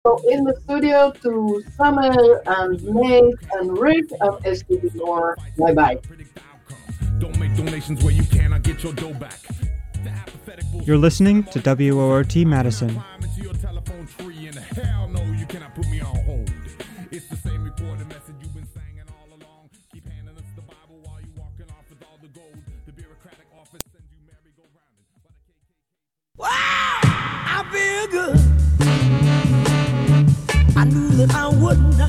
So in the studio to Summer and Nate and Rick of STD More. Bye bye. Don't make donations where you cannot get your dough back. You're listening to WORT Madison. Hell no, you cannot put me on hold. It's the same recorded message you've been singing all along. Keep handing us the Bible while you walking off with all the gold. The bureaucratic office sends you merry-go-round. Wow, I feel good. I knew that I wouldn't.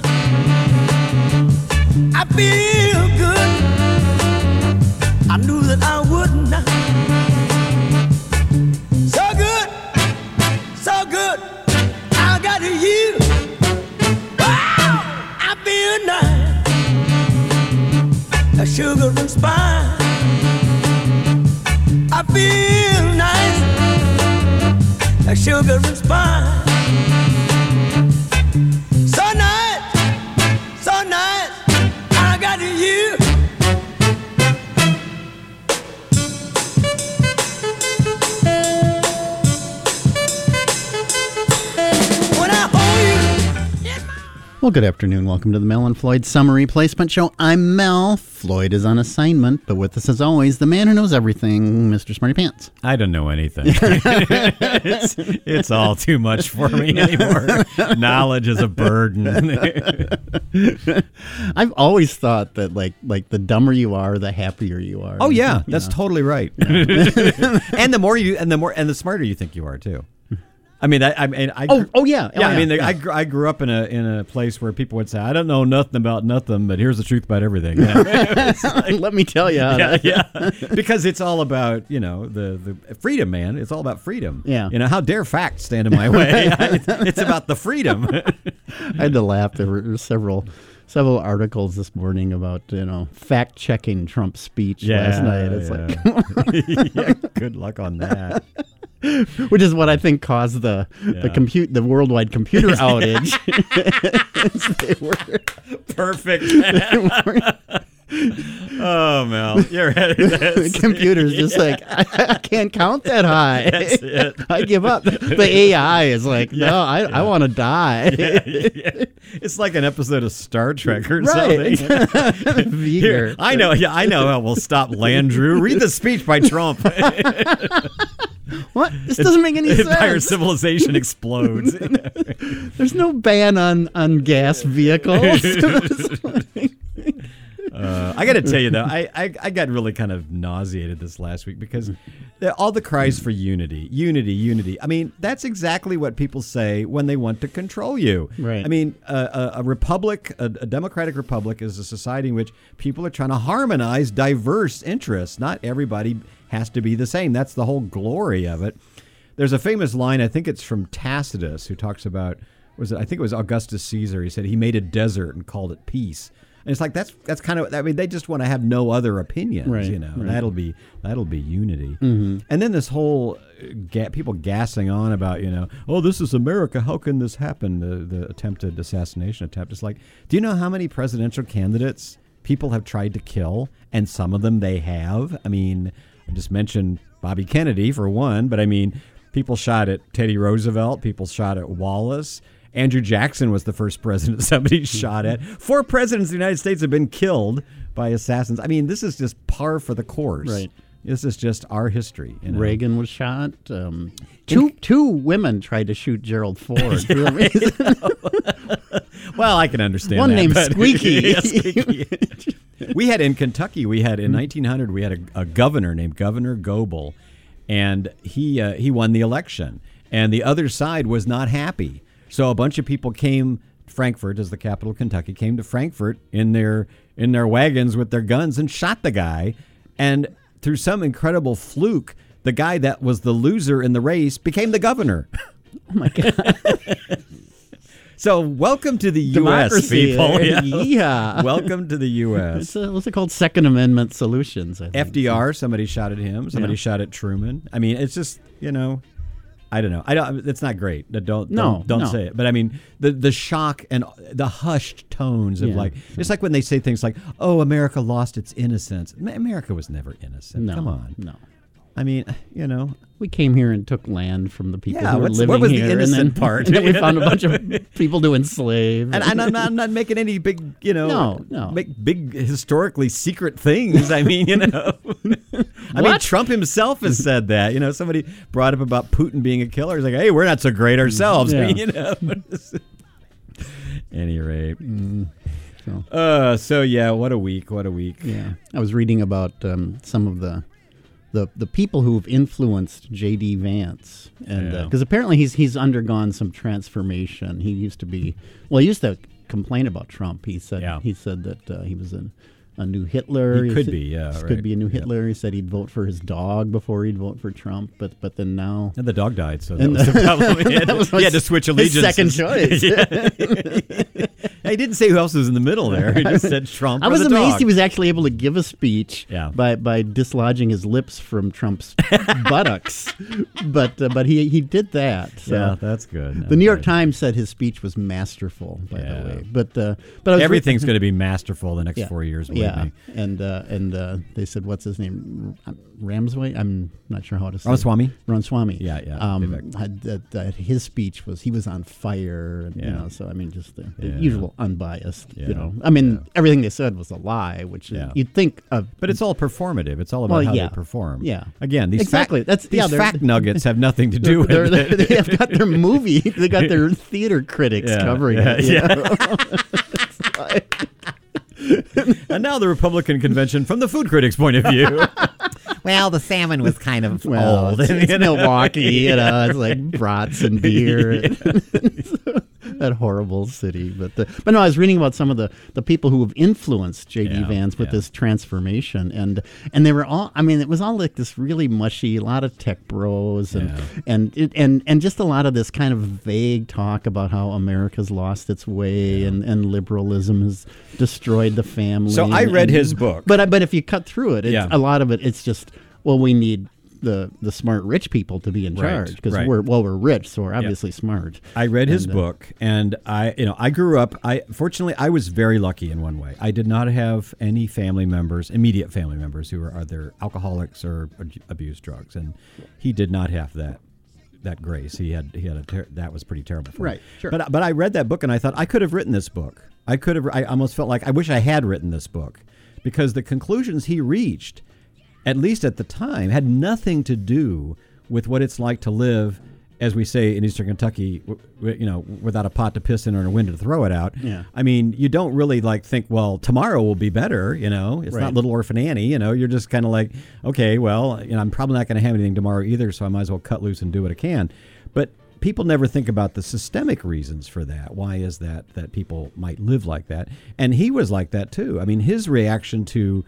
I feel good. I knew that I wouldn't. So good, so good. I got you. Wow, I feel nice. A sugar and spice. I feel nice. A sugar and spice. So nice, so nice. I got you. When I hold you in my Well, good afternoon. Welcome to the Mel and Floyd Summer Replacement Show. I'm Mel. Floyd is on assignment, but with us as always, the man who knows everything, Mr. Smarty Pants. I don't know anything. it's all too much for me anymore. Knowledge is a burden. I've always thought that like the dumber you are, the happier you are. Oh yeah, You that's know? totally right. and the smarter you think you are too. I mean, I grew up in a place where people would say, "I don't know nothing about nothing, but here's the truth about everything." Let me tell you. Yeah, because it's all about the freedom, man. It's all about freedom. Yeah. How dare facts stand in my way? It's about the freedom. I had to laugh. There were several articles this morning about fact checking Trump's speech last night. It's like, yeah, good luck on that. which is what I think caused the worldwide computer outage. They were Perfect. Oh, Mel, you're right. the computer's just like, I can't count that high. That's it. I give up. The AI is like, no, I want to die. Yeah. It's like an episode of Star Trek or Right. something. Vieger. I know how we'll stop Landrew. Read the speech by Trump. What? This doesn't make any Entire sense. civilization explodes. There's no ban on gas vehicles. I got to tell you, though, I got really kind of nauseated this last week because all the cries for unity. I mean, that's exactly what people say when they want to control you. Right. I mean, a republic, a democratic republic is a society in which people are trying to harmonize diverse interests. Not everybody has to be the same. That's the whole glory of it. There's a famous line, I think it's from Tacitus, who talks about, I think it was Augustus Caesar. He said he made a desert and called it peace. And it's like that's kind of, I mean, they just want to have no other opinions, Right, Right. That'll be unity. Mm-hmm. And then this whole people gassing on about, oh, this is America. How can this happen? The attempted assassination attempt. It's like, do you know how many presidential candidates people have tried to kill? And some of them they have. I mean, I just mentioned Bobby Kennedy for one, but I mean, people shot at Teddy Roosevelt. People shot at Wallace. Andrew Jackson was the first president somebody shot at. 4 presidents of the United States have been killed by assassins. I mean, this is just par for the course. Right. This is just our history. Reagan was shot. Two women tried to shoot Gerald Ford for the reason. Well, I can understand One that. named but- Squeaky. Yeah, Squeaky. We had in Kentucky, in 1900, we had a governor named Governor Goebel, and he won the election. And the other side was not happy. So a bunch of people came, Frankfort is the capital of Kentucky, came to Frankfort in their wagons with their guns and shot the guy. And through some incredible fluke, the guy that was the loser in the race became the governor. Oh my God. So welcome to the U.S., Democracy. people. Yeah. Welcome to the U.S. What's it called? Second Amendment solutions. I think. FDR, somebody shot at him. Somebody shot at Truman. I mean, it's just, I don't know. It's not great. Don't say it. But I mean, the shock and the hushed tones of it's like when they say things like, "Oh, America lost its innocence." America was never innocent. No, Come on. No. I mean, you know. We came here and took land from the people who were what living was here. the innocent part? And then we found a bunch of people to enslave. And I'm not making any big, you know, No. make big historically secret things. I mean, you know. I mean, Trump himself has said that. You know, somebody brought up about Putin being a killer. He's like, hey, we're not so great ourselves. Yeah. I mean, you know. Any rate. So yeah, what a week. Yeah. I was reading about some of the people who've influenced J.D. Vance, and because apparently he's undergone some transformation. He used to complain about Trump. He said that he was a new Hitler. He could be a new Hitler. He said he'd vote for his dog before he'd vote for Trump, but then now and the dog died, so that was the problem. He had to switch allegiance. Second choice. He didn't say who else was in the middle there. He just said Trump. I was or the amazed dog. he was actually able to give a speech Yeah. by dislodging his lips from Trump's buttocks, but he did that. So. Yeah, that's good. The New York Times said his speech was masterful. By the way, but I was everything's going to be masterful the next 4 years. Yeah, me. and they said, what's his name? Ramsway? I'm not sure how to say Ramaswamy? it. Yeah. His speech he was on fire. And, Yeah. You know, so I mean, just the usual unbiased. Yeah. You know, I mean, everything they said was a lie, which you'd think of. But it's all performative. It's all about how they perform. Yeah. Again, these Exactly. these fact nuggets have nothing to do with it. They have got their movie. They got their theater critics covering it. And now the Republican convention from the food critics' point of view. Well, the salmon was kind of Well, old. it's Milwaukee, you know, it's like brats and beer. That horrible city. But no, I was reading about some of the people who have influenced J.D. Vance with this transformation. And they were all, I mean, it was all like this really mushy, a lot of tech bros and just a lot of this kind of vague talk about how America's lost its way and liberalism has destroyed the family. So I read his book. But if you cut through it, a lot of it's just, well, we need the smart rich people to be in charge because we're rich, so we're obviously smart. I read his book, and I grew up. Fortunately I was very lucky in one way. I did not have any immediate family members who were either alcoholics or abused drugs, and he did not have that grace. He had that was pretty terrible for him. Right, sure. But I read that book and I thought I could have written this book. I almost felt like I wish I had written this book, because the conclusions he reached, at least at the time, had nothing to do with what it's like to live, as we say in Eastern Kentucky, without a pot to piss in or a window to throw it out. Yeah. I mean, you don't really think, well, tomorrow will be better. It's not Little Orphan Annie. You're just kind of like, okay, well, I'm probably not going to have anything tomorrow either, so I might as well cut loose and do what I can. But people never think about the systemic reasons for that. Why is that people might live like that? And he was like that too. I mean, his reaction to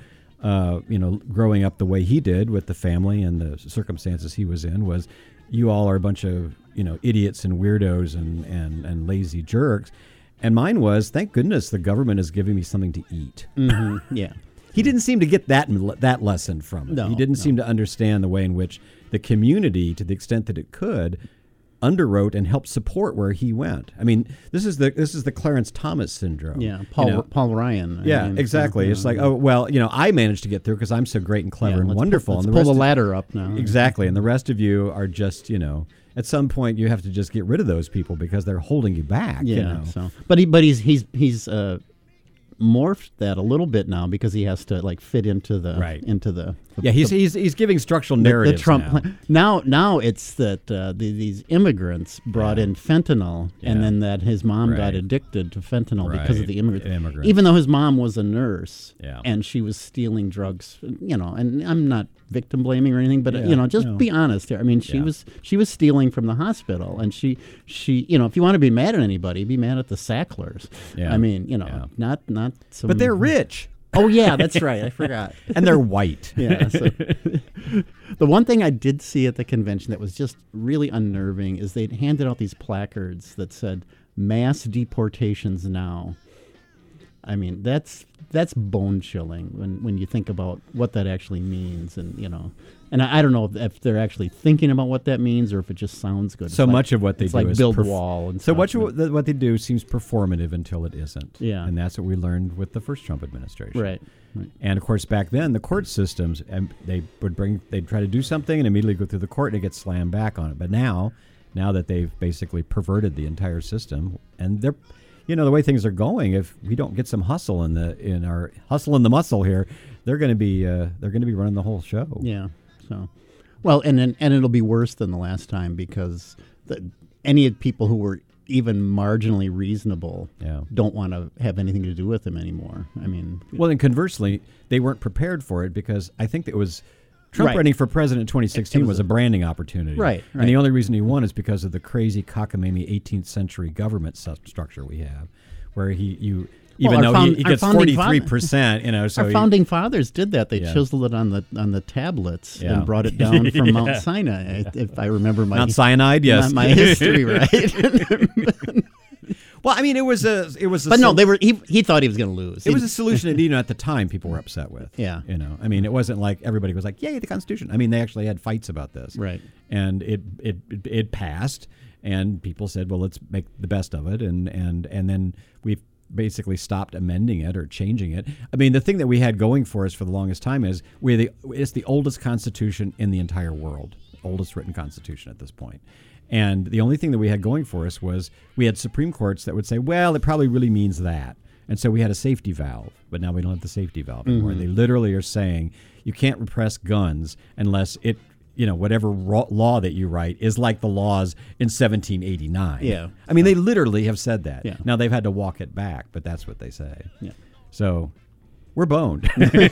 growing up the way he did with the family and the circumstances he was in was, you all are a bunch of, idiots and weirdos and lazy jerks. And mine was, thank goodness the government is giving me something to eat. Mm-hmm. Yeah. He didn't seem to get that lesson from it. He didn't seem to understand the way in which the community, to the extent that it could, underwrote and helped support where he went. I mean, this is the Clarence Thomas syndrome. Yeah, Paul Ryan. Exactly. It's like, oh, well, I managed to get through because I'm so great and clever and wonderful. Let's pull the ladder up now. Exactly. And the rest of you are just, at some point you have to just get rid of those people because they're holding you back. Yeah. So, but he's morphed that a little bit now because he has to fit into the he's giving structural narratives. The Trump now it's that these immigrants brought in fentanyl, and then that his mom got addicted to fentanyl because of the immigrants. Even though his mom was a nurse, and she was stealing drugs, and I'm not victim blaming or anything, but be honest here. I mean, she was stealing from the hospital, and she if you want to be mad at anybody, be mad at the Sacklers. Yeah. I mean, not some. But they're rich. Oh yeah, that's right. I forgot. And they're white. Yeah. So. The one thing I did see at the convention that was just really unnerving is they handed out these placards that said "Mass deportations now." I mean, that's bone chilling when you think about what that actually means, and and I don't know if they're actually thinking about what that means or if it just sounds good. So much of what they it's do like is build wall and so stuff. what they do seems performative until it isn't. Yeah. And that's what we learned with the first Trump administration. Right. And of course, back then the court systems, and they'd try to do something and immediately go through the court and it gets slammed back on it. But now that they've basically perverted the entire system, and they're, the way things are going, if we don't get some hustle in our hustle in the muscle here, they're going to be running the whole show. Yeah. So, well, and it'll be worse than the last time because any people who were even marginally reasonable don't want to have anything to do with him anymore. I mean, well, and conversely, they weren't prepared for it because I think it was Trump running for president in 2016 was a branding opportunity. Right. And the only reason he won is because of the crazy cockamamie 18th century government structure we have, where he gets 43%, so our founding fathers did that. They chiseled it on the tablets and brought it down from Mount Sinai. If I remember my Mount Sinai, yes, my history right. Well, I mean, it was a. But no, they were. He thought he was going to lose. It was a solution that at the time people were upset with. Yeah. I mean, it wasn't like everybody was like, "Yay, the Constitution." I mean, they actually had fights about this. Right. And it passed, and people said, "Well, let's make the best of it," and then we've basically stopped amending it or changing it. I mean, the thing that we had going for us for the longest time is it's the oldest Constitution in the entire world, oldest written Constitution at this point. And the only thing that we had going for us was we had Supreme Courts that would say, well, it probably really means that. And so we had a safety valve, but now we don't have the safety valve anymore. Mm-hmm. They literally are saying you can't repress guns unless it, whatever law that you write is like the laws in 1789. Yeah. I mean, they literally have said that. Yeah. Now they've had to walk it back, but that's what they say. Yeah. So we're boned.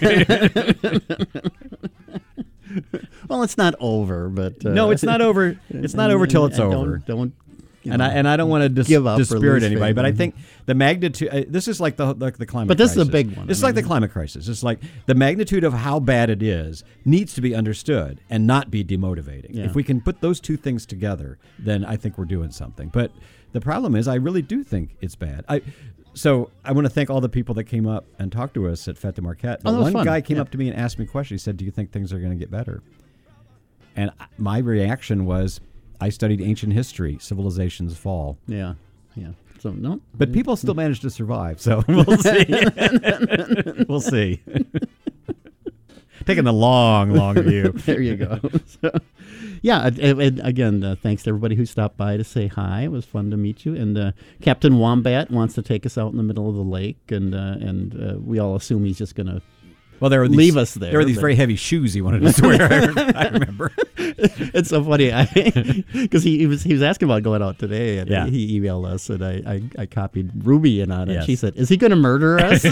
Well, it's not over, but no, it's not over. It's not over till it's over. Don't. And I don't want to give up dispirit anybody, but I think the magnitude. This is like the climate. But this crisis. is a big one. This is like the climate crisis. It's like the magnitude of how bad it is needs to be understood and not be demotivating. Yeah. If we can put those two things together, then I think we're doing something. But the problem is, I really do think it's bad. So I want to thank all the people that came up and talked to us at Fête de Marquette. But one guy came up to me and asked me a question. He said, "Do you think things are going to get better?" And my reaction was, I studied ancient history, civilizations fall. Yeah. So no, but people still manage to survive. So we'll see. We'll see. Taking the long view. There you go. So, yeah. Again, thanks to everybody who stopped by to say hi. It was fun to meet you. And Captain Wombat wants to take us out in the middle of the lake, and we all assume he's just going to. Well, leave us there. There were these very heavy shoes he wanted us to wear. I remember. It's so funny because he was asking about going out today, and he emailed us, and I copied Ruby in on it. Yes. She said, "Is he going to murder us?"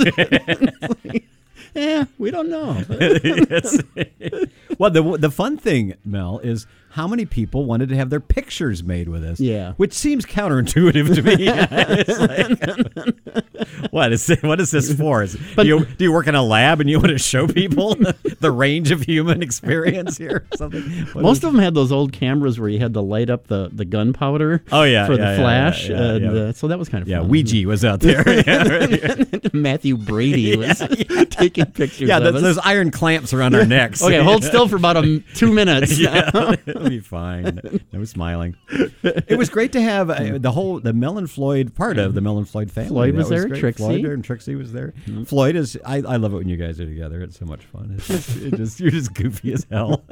Yeah, we don't know. Well, the fun thing, Mel, is how many people wanted to have their pictures made with us. Yeah. Which seems counterintuitive to me. It's like, what is this for? Do you work in a lab and you want to show people the range of human experience here or something? Most of them had those old cameras where you had to light up the gunpowder for the flash. So that was kind of fun. Yeah, Ouija was out there. Matthew Brady was taking pictures of us. Those iron clamps around our necks. Okay, hold still for about 2 minutes. It'll be fine. No smiling. It was great to have the Mel and Floyd part of the Mel and Floyd family. Floyd was there. Great. Trixie. Floyd and Trixie was there. Mm-hmm. Floyd is. I love it when you guys are together. It's so much fun. You're just goofy as hell.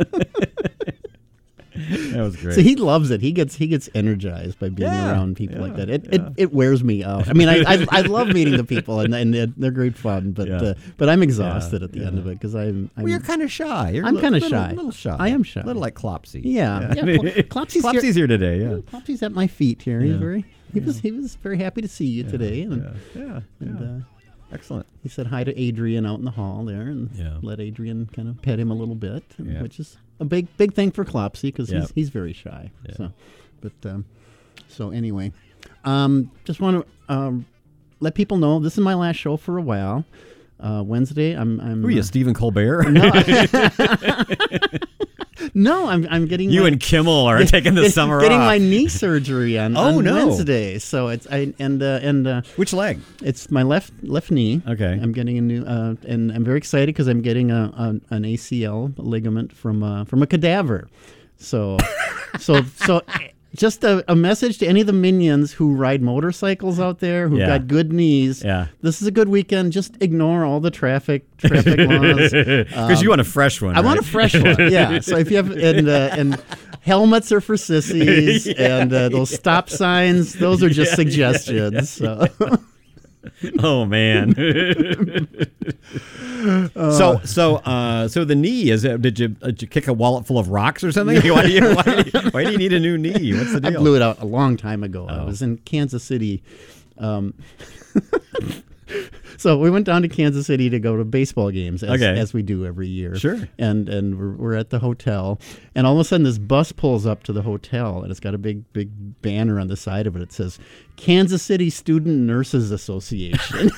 That was great. So he loves it. He gets energized by being around people like that. It wears me out. I mean, I love meeting the people, and they're great fun. But I'm exhausted at the end of it because I'm. Well, you're kind of shy. I'm kind of shy. A little shy. I am shy. A little like Klopsy. Yeah. Klopsy's here today. Yeah. Klopsy's at my feet here. He was very happy to see you today. And, excellent. He said hi to Adrian out in the hall there, and let Adrian kind of pet him a little bit, which is a big thing for Klopsy because he's very shy. Yeah. So anyway, just want to let people know this is my last show for a while. Wednesday, I'm. Were you Stephen Colbert? No, I'm getting You my, and Kimmel are taking the summer getting off. my knee surgery on no. Wednesday. So it's Which leg? it's my left knee. Okay. I'm getting a new and I'm very excited because I'm getting an ACL ligament from a cadaver. So just a message to any of the minions who ride motorcycles out there who've got good knees. Yeah. This is a good weekend. Just ignore all the traffic laws. Because you want a fresh one. I want a right? fresh one. Yeah. So if you have and helmets are for sissies, and those stop signs, those are just suggestions. So. Oh man. So the knee is. Did you kick a wallet full of rocks or something? Why do you need a new knee? What's the I deal? blew it out a long time ago. I Oh. was in Kansas City. So we went down to Kansas City to go to baseball games, as we do every year. Sure. And we're at the hotel, and all of a sudden this bus pulls up to the hotel, and it's got a big banner on the side of it. It says Kansas City Student Nurses Association.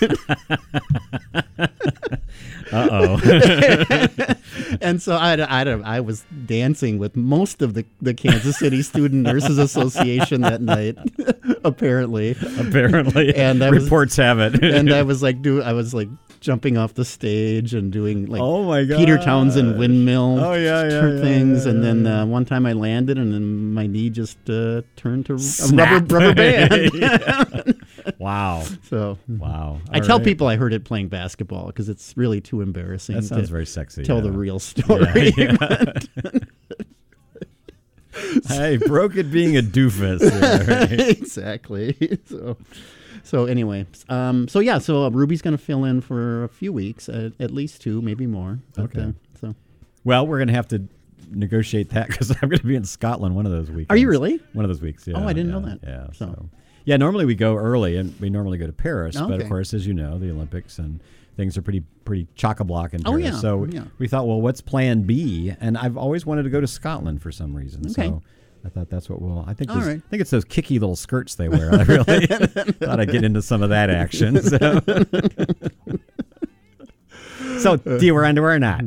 Uh-oh. And so I was dancing with most of the Kansas City Student Nurses Association that night, apparently. And reports have it. And I was like jumping off the stage and doing like Oh my God. Peter Townsend windmill things. yeah, And then yeah. one time I landed, and then my knee just turned to a Snap. rubber band. Wow. So Wow. I All tell right. people I heard it playing basketball because it's really too embarrassing That sounds to very sexy. tell yeah. the real story. Yeah. I broke it being a doofus. Yeah, right. Exactly. So anyway, so Ruby's going to fill in for a few weeks, at least 2, maybe more. But, Okay. So Well, we're going to have to negotiate that because I'm going to be in Scotland one of those weekends. Are you really? One of those weeks, yeah. Oh, I didn't know yeah, that. Yeah. So. So. Yeah, normally we go early, and we normally go to Paris. Oh, But, okay. of course, as you know, the Olympics and things are pretty chock-a-block in Oh, Paris. yeah, So yeah. we thought, well, what's plan B? And I've always wanted to go to Scotland for some reason. Okay. So I thought that's what we'll... I think All right. I think it's those kicky little skirts they wear. I really thought I'd get into some of that action. So do you wear underwear or not?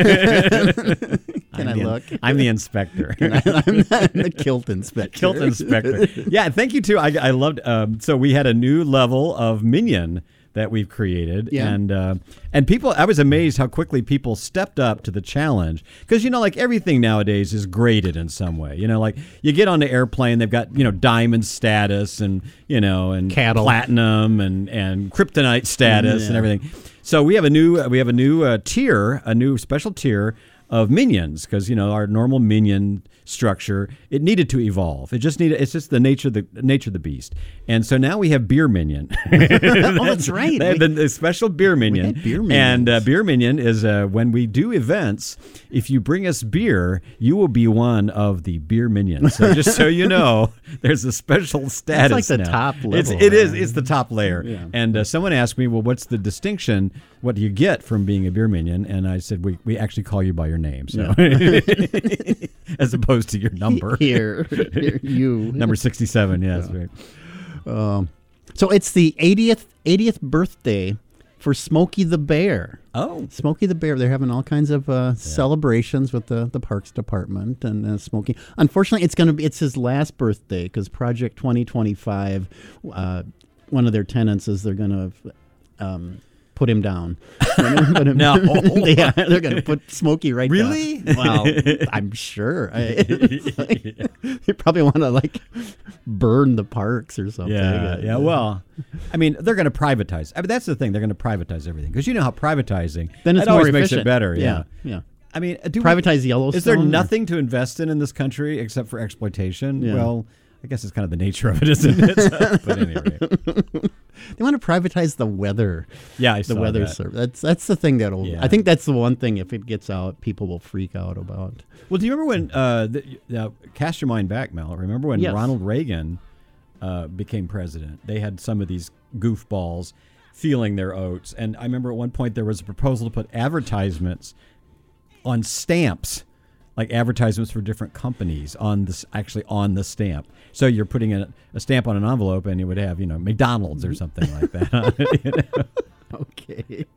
Can I look? I'm the inspector. I'm the kilt inspector. Kilt inspector. Yeah, thank you too. I loved. So we had a new level of minion that we've created, Yeah. and people. I was amazed how quickly people stepped up to the challenge because like everything nowadays is graded in some way. Like you get on the airplane, they've got diamond status and and Cattle. platinum and kryptonite status and Yeah. everything. So we have a new tier, a new special tier of minions because our normal minion structure, it needed to evolve. It's just the nature of the beast. And so now we have beer minion. Oh, that's right. They have the special beer minion. had beer And minions. beer minion is when we do events, if you bring us beer, you will be one of the beer minions. So just so you know, there's a special status. like the now. top level, It is. right? It's the top layer. Yeah. And someone asked me, well, what's the distinction? What do you get from being a beer minion? And I said, we actually call you by your name. So as opposed to your number. Here, you. Number 67, yes. Right. So it's the 80th birthday for Smokey the Bear. Oh. Smokey the Bear. They're having all kinds of celebrations with the Parks Department and Smokey. Unfortunately, it's his last birthday because Project 2025. One of their tenants is they're going to put him down. No. Yeah, they're going to put Smokey right Really? down. Well, I'm sure. They probably want to burn the parks or something. Yeah. Well, I mean, they're going to privatize. I mean, that's the thing. They're going to privatize everything because you know how privatizing Then it's that more always makes it efficient. better. Yeah. I mean, Privatize Yellowstone. Is there or- nothing to invest in this country except for exploitation? Yeah. Well, I guess it's kind of the nature of it, isn't it? But anyway, They want to privatize the weather. yeah, I The saw weather that. service. That's the thing that'll. Yeah. I think that's the one thing. If it gets out, people will freak out about. Well, do you remember when? Cast your mind back, Mel. Remember when Yes. Ronald Reagan became president? They had some of these goofballs feeling their oats, and I remember at one point there was a proposal to put advertisements on stamps, like advertisements for different companies on this on the stamp. So you're putting a stamp on an envelope, and it would have McDonald's or something like that. On it, Okay.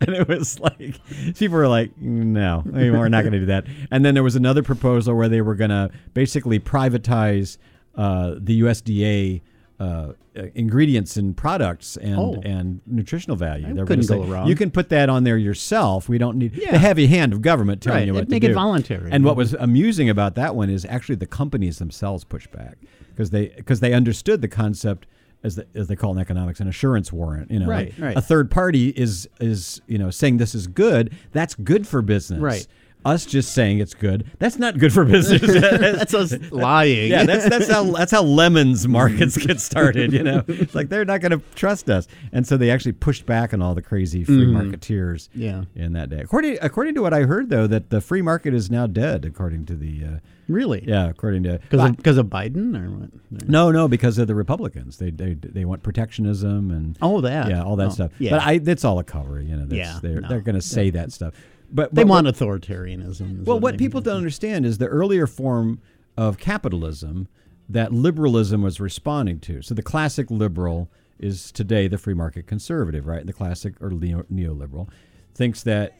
And it was like, people were like, no, we're not going to do that. And then there was another proposal where they were going to basically privatize the USDA ingredients and products and nutritional value. They're couldn't gonna go say, wrong. you can put that on there yourself. We don't need the heavy hand of government telling you what to make do. it voluntary. And what was amusing about that one is actually the companies themselves pushed back because they understood the concept, as they call it in economics, an assurance warrant. Right. A third party is saying this is good. That's good for business. Right. Us just saying it's good, that's not good for business. That's us lying. Yeah, that's how lemons markets get started. It's like they're not going to trust us, and so they actually pushed back on all the crazy free marketeers. In that day, according to what I heard, though, that the free market is now dead. According to the really, according to because of Biden or what? No, because of the Republicans. They want protectionism and all that stuff. Yeah. But it's all a cover. They're going to say that stuff. But they want authoritarianism. Well, what people don't understand is the earlier form of capitalism that liberalism was responding to. So the classic liberal is today the free market conservative, right? The classic or neoliberal thinks that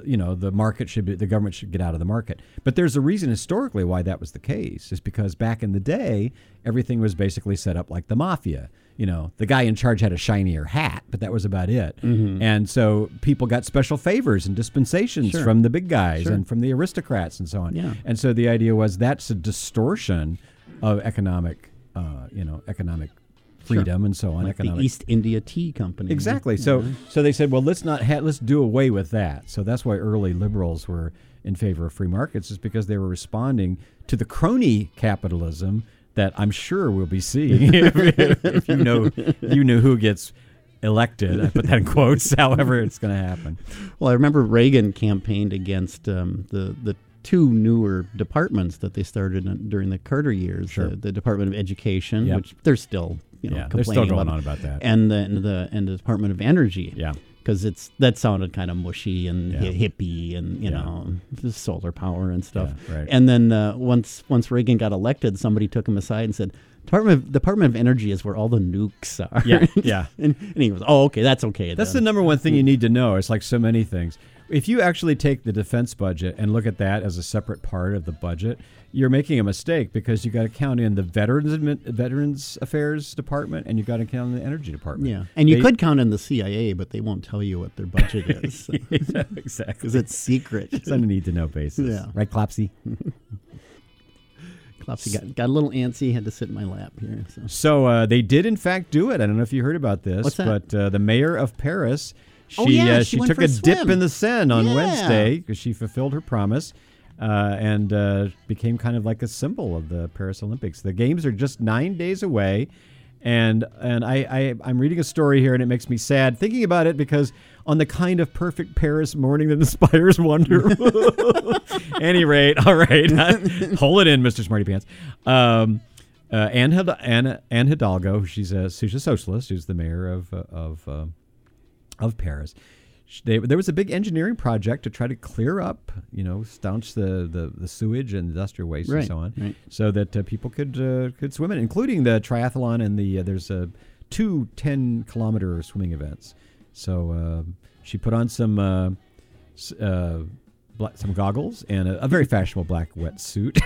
the government should get out of the market. But there's a reason historically why that was the case. Is because back in the day, everything was basically set up like the mafia. The guy in charge had a shinier hat, but that was about it. Mm-hmm. And so people got special favors and dispensations from the big guys and from the aristocrats and so on. Yeah. And so the idea was that's a distortion of economic freedom and so on. Like the East India Tea Company. Exactly. So they said, well, let's do away with that. So that's why early liberals were in favor of free markets, is because they were responding to the crony capitalism that I'm sure we'll be seeing if you know who gets elected. I put that in quotes. However, it's going to happen. Well, I remember Reagan campaigned against the two newer departments that they started during the Carter years. Sure. The Department of Education, which they're still complaining they're still going on about that, and the Department of Energy. Yeah. Because that sounded kind of mushy and hippie and the solar power and stuff. Yeah, right. And then once Reagan got elected, somebody took him aside and said, Department of Energy is where all the nukes are. Yeah. and he goes, oh, okay, that's okay. That's the number one thing you need to know. It's like so many things. If you actually take the defense budget and look at that as a separate part of the budget, you're making a mistake, because you got to count in the Veterans Affairs Department and you got to count in the Energy Department. Yeah, and you could count in the CIA, but they won't tell you what their budget is. So. Exactly, because it's secret. It's on a need-to-know basis. Yeah, right, Clopsy. Clopsy got a little antsy. Had to sit in my lap here. So they did in fact do it. I don't know if you heard about this. What's that? But the mayor of Paris. She took a dip in the Seine on Wednesday because she fulfilled her promise and became kind of like a symbol of the Paris Olympics. The games are just 9 days away, and I'm reading a story here, and it makes me sad thinking about it, because on the kind of perfect Paris morning that inspires wonder. Any rate, all right, hold it in, Mr. Smarty Pants. Anne Hidalgo, she's a socialist, who's the mayor of Paris. There was a big engineering project to try to clear up, staunch the sewage and industrial waste and so on, so that people could swim in, including the triathlon and there's two 10-kilometer swimming events. So she put on some goggles and a very fashionable black wetsuit,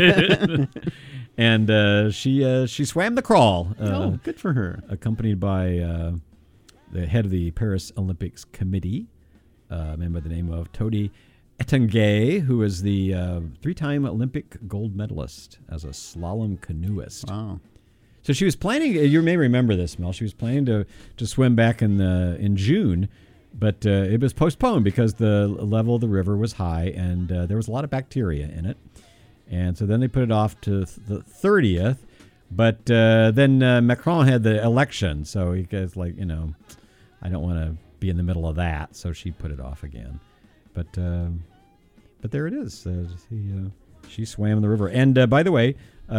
and she swam the crawl. Good for her. Accompanied by the head of the Paris Olympics Committee, a man by the name of Todi Etanguet, who is the 3-time Olympic gold medalist as a slalom canoeist. Wow. So she was planning, you may remember this, Mel, she was planning to swim back in June, but it was postponed because the level of the river was high and there was a lot of bacteria in it. And so then they put it off to the 30th. But then Macron had the election, so he goes like, I don't want to be in the middle of that, so she put it off again. But there it is. She swam the river, and by the way,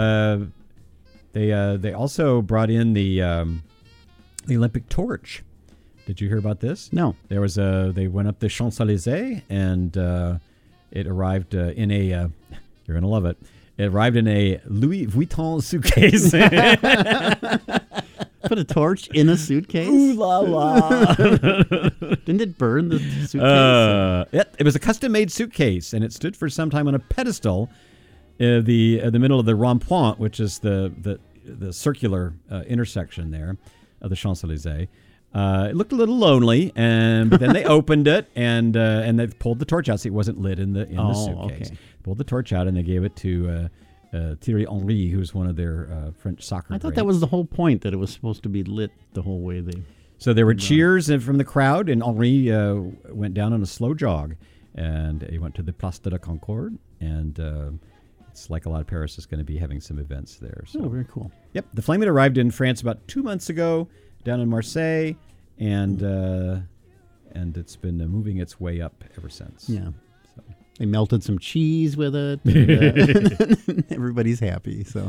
they also brought in the Olympic torch. Did you hear about this? No. There was they went up the Champs-Élysées, and it arrived in a. You're gonna love it. It arrived in a Louis Vuitton suitcase. Put a torch in a suitcase? Ooh la la. Didn't it burn the suitcase? It was a custom-made suitcase, and it stood for some time on a pedestal in the middle of the Rond-Point, which is the circular intersection there of the Champs-Élysées. It looked a little lonely, but then they opened it and they pulled the torch out. See, it wasn't lit in the suitcase. Okay. Pulled the torch out and they gave it to Thierry Henry, who's one of their French soccer. I thought that was the whole point, that it was supposed to be lit the whole way. So there were cheers from the crowd, and Henri went down on a slow jog, and he went to the Place de la Concorde, and it's like a lot of Paris is going to be having some events there. So. Oh, very cool. Yep, the flame had arrived in France about 2 months ago, down in Marseille, and it's been moving its way up ever since. Yeah. So. They melted some cheese with it. And, everybody's happy. So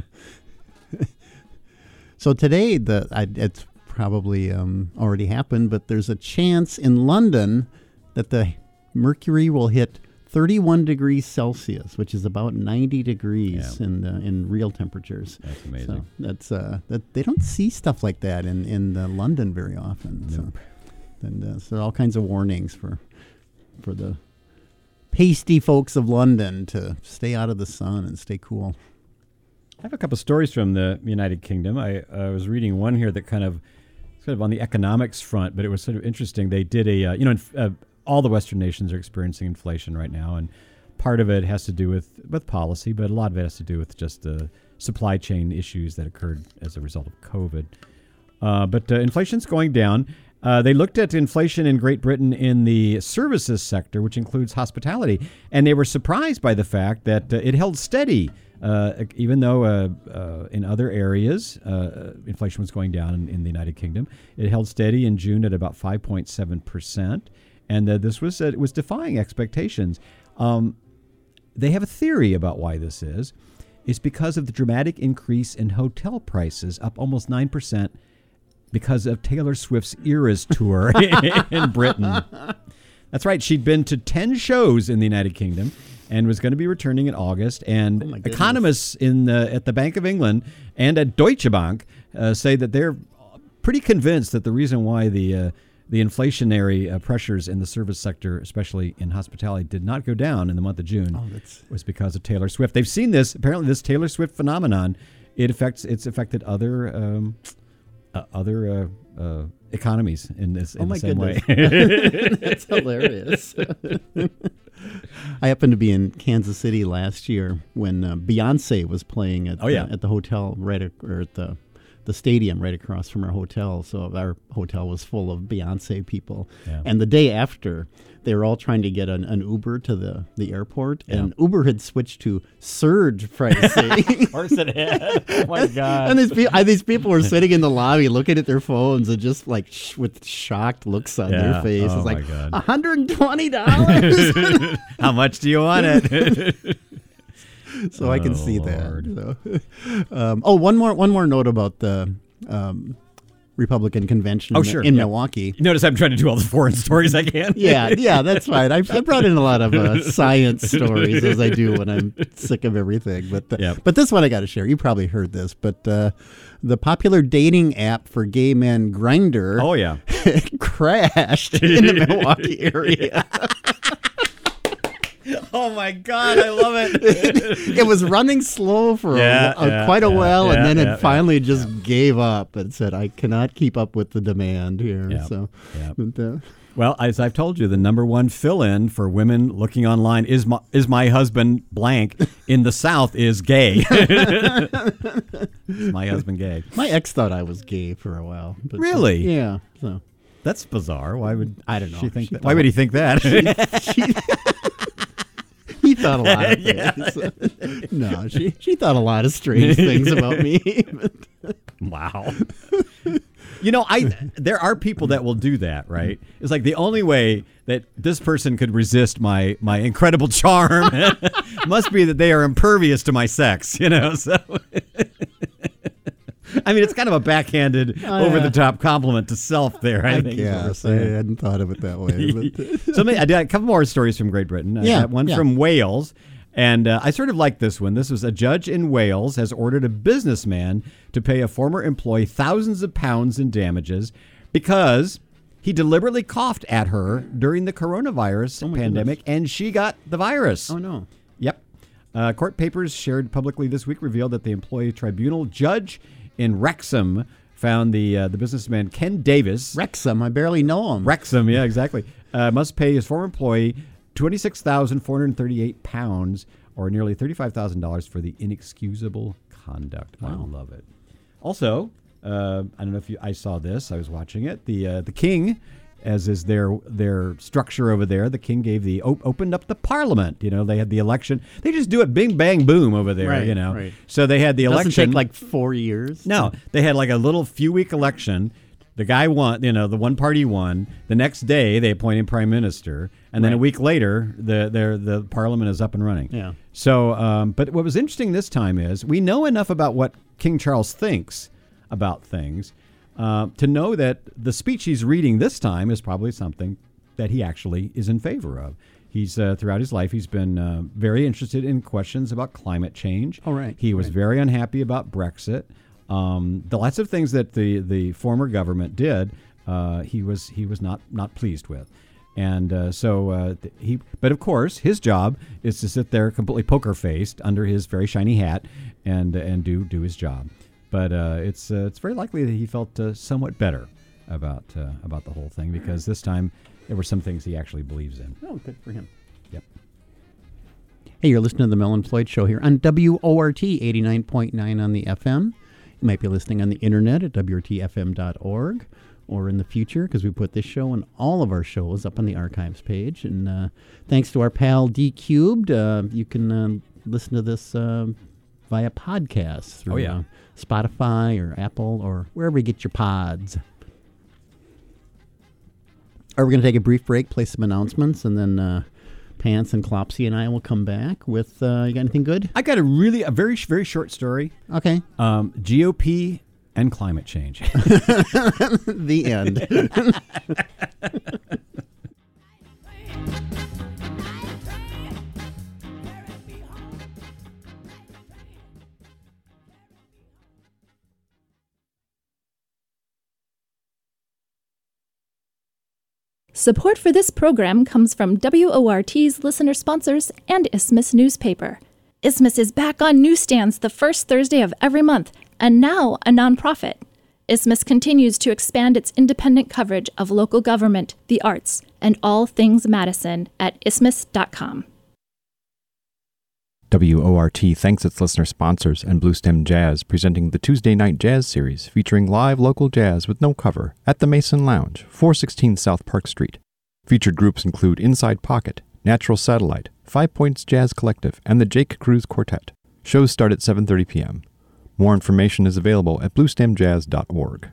today, it's probably already happened, but there's a chance in London that the mercury will hit 31 degrees Celsius, which is about 90 degrees in real temperatures. That's amazing. So that they don't see stuff like that in London very often. Nope. So all kinds of warnings for the pasty folks of London to stay out of the sun and stay cool. I have a couple stories from the United Kingdom. I was reading one here that kind of on the economics front, but it was sort of interesting. They did all the Western nations are experiencing inflation right now, and part of it has to do with policy, but a lot of it has to do with just the supply chain issues that occurred as a result of COVID. But inflation's going down. They looked at inflation in Great Britain in the services sector, which includes hospitality, and they were surprised by the fact that it held steady, even though in other areas inflation was going down in the United Kingdom. It held steady in June at about 5.7%, and this was defying expectations. They have a theory about why this is. It's because of the dramatic increase in hotel prices, up almost 9%. Because of Taylor Swift's Eras tour in Britain. That's right. She'd been to 10 shows in the United Kingdom and was going to be returning in August. And economists at the Bank of England and at Deutsche Bank say that they're pretty convinced that the reason why the inflationary pressures in the service sector, especially in hospitality, did not go down in the month of June was because of Taylor Swift. They've seen this. Apparently, this Taylor Swift phenomenon, it's affected other economies in the same way. That's hilarious. I happened to be in Kansas City last year when Beyonce was playing at the hotel at the stadium right across from our hotel. So our hotel was full of Beyonce people. Yeah. And the day after, they were all trying to get an Uber to the airport, and Uber had switched to surge pricing. Of course it had. Oh my God. And these people were sitting in the lobby looking at their phones and just like with shocked looks on their face. Oh, it's like, God. $120? How much do you want it? So I can see that. So. One more note about the Republican convention in Milwaukee. You notice I'm trying to do all the foreign stories I can. Yeah, that's fine. I brought in a lot of science stories, as I do when I'm sick of everything. But this one I got to share. You probably heard this, but the popular dating app for gay men, Grindr, crashed in the Milwaukee area. Oh my God, I love it. It was running slow for quite a while, and then it finally just gave up and said, I cannot keep up with the demand here. Well, as I've told you, the number one fill-in for women looking online is my husband blank in the South is gay. Is my husband gay? My ex thought I was gay for a while. But, really? Yeah. So that's bizarre. Why would I don't know? She think that? Why would he think that? He thought a lot of things. No, she thought a lot of strange things about me. Wow. You know, there are people that will do that, right? It's like the only way that this person could resist my incredible charm must be that they are impervious to my sex, you know? So I mean, it's kind of a backhanded, over-the-top compliment to self there, I think. Yes, I hadn't thought of it that way. So I did a couple more stories from Great Britain. I got one from Wales, And I sort of like this one. This was a judge in Wales has ordered a businessman to pay a former employee thousands of pounds in damages because he deliberately coughed at her during the coronavirus pandemic, and she got the virus. Oh, no. Yep. Court papers shared publicly this week revealed that the employee tribunal judge in Wrexham found the businessman Ken Davis. Wrexham, I barely know him. Wrexham, yeah, exactly. Must pay his former employee £26,438, or nearly $35,000 for the inexcusable conduct. Wow. I love it. Also, I don't know if I saw this. I was watching it. The king, as is their structure over there, the king gave opened up the parliament. You know, they had the election. They just do it bing, bang, boom over there, right, you know. Right. So they had the election. Doesn't take like 4 years. No, they had like a little few-week election. The guy won, you know, the one party won. The next day, they appoint him prime minister. And then a week later, the parliament is up and running. Yeah. So, but what was interesting this time is we know enough about what King Charles thinks about things to know that the speech he's reading this time is probably something that he actually is in favor of. He's throughout his life, he's been very interested in questions about climate change. Oh, right. He was very unhappy about Brexit. The lots of things that the former government did, he was not pleased with. And but of course, his job is to sit there completely poker faced under his very shiny hat and do his job. But it's very likely that he felt somewhat better about the whole thing, because this time there were some things he actually believes in. Oh, good for him. Yep. Hey, you're listening to the Mel and Floyd Show here on WORT 89.9 on the FM. You might be listening on the internet at WRTFM.org, or in the future, because we put this show and all of our shows up on the archives page. And thanks to our pal D Cubed, you can listen to this via podcast through Spotify or Apple or wherever you get your pods. Are we going to take a brief break, play some announcements, and then Pants and Klopsy and I will come back with, you got anything good? I got a very, very short story. Okay. GOP and climate change. The end. Support for this program comes from WORT's listener sponsors and Isthmus Newspaper. Isthmus is back on newsstands the first Thursday of every month, and now a nonprofit. Isthmus continues to expand its independent coverage of local government, the arts, and all things Madison at isthmus.com. WORT thanks its listener sponsors and Blue Stem Jazz, presenting the Tuesday Night Jazz Series, featuring live local jazz with no cover at the Mason Lounge, 416 South Park Street. Featured groups include Inside Pocket, Natural Satellite, 5 Points Jazz Collective, and the Jake Cruz Quartet. Shows start at 7:30 p.m. More information is available at bluestemjazz.org.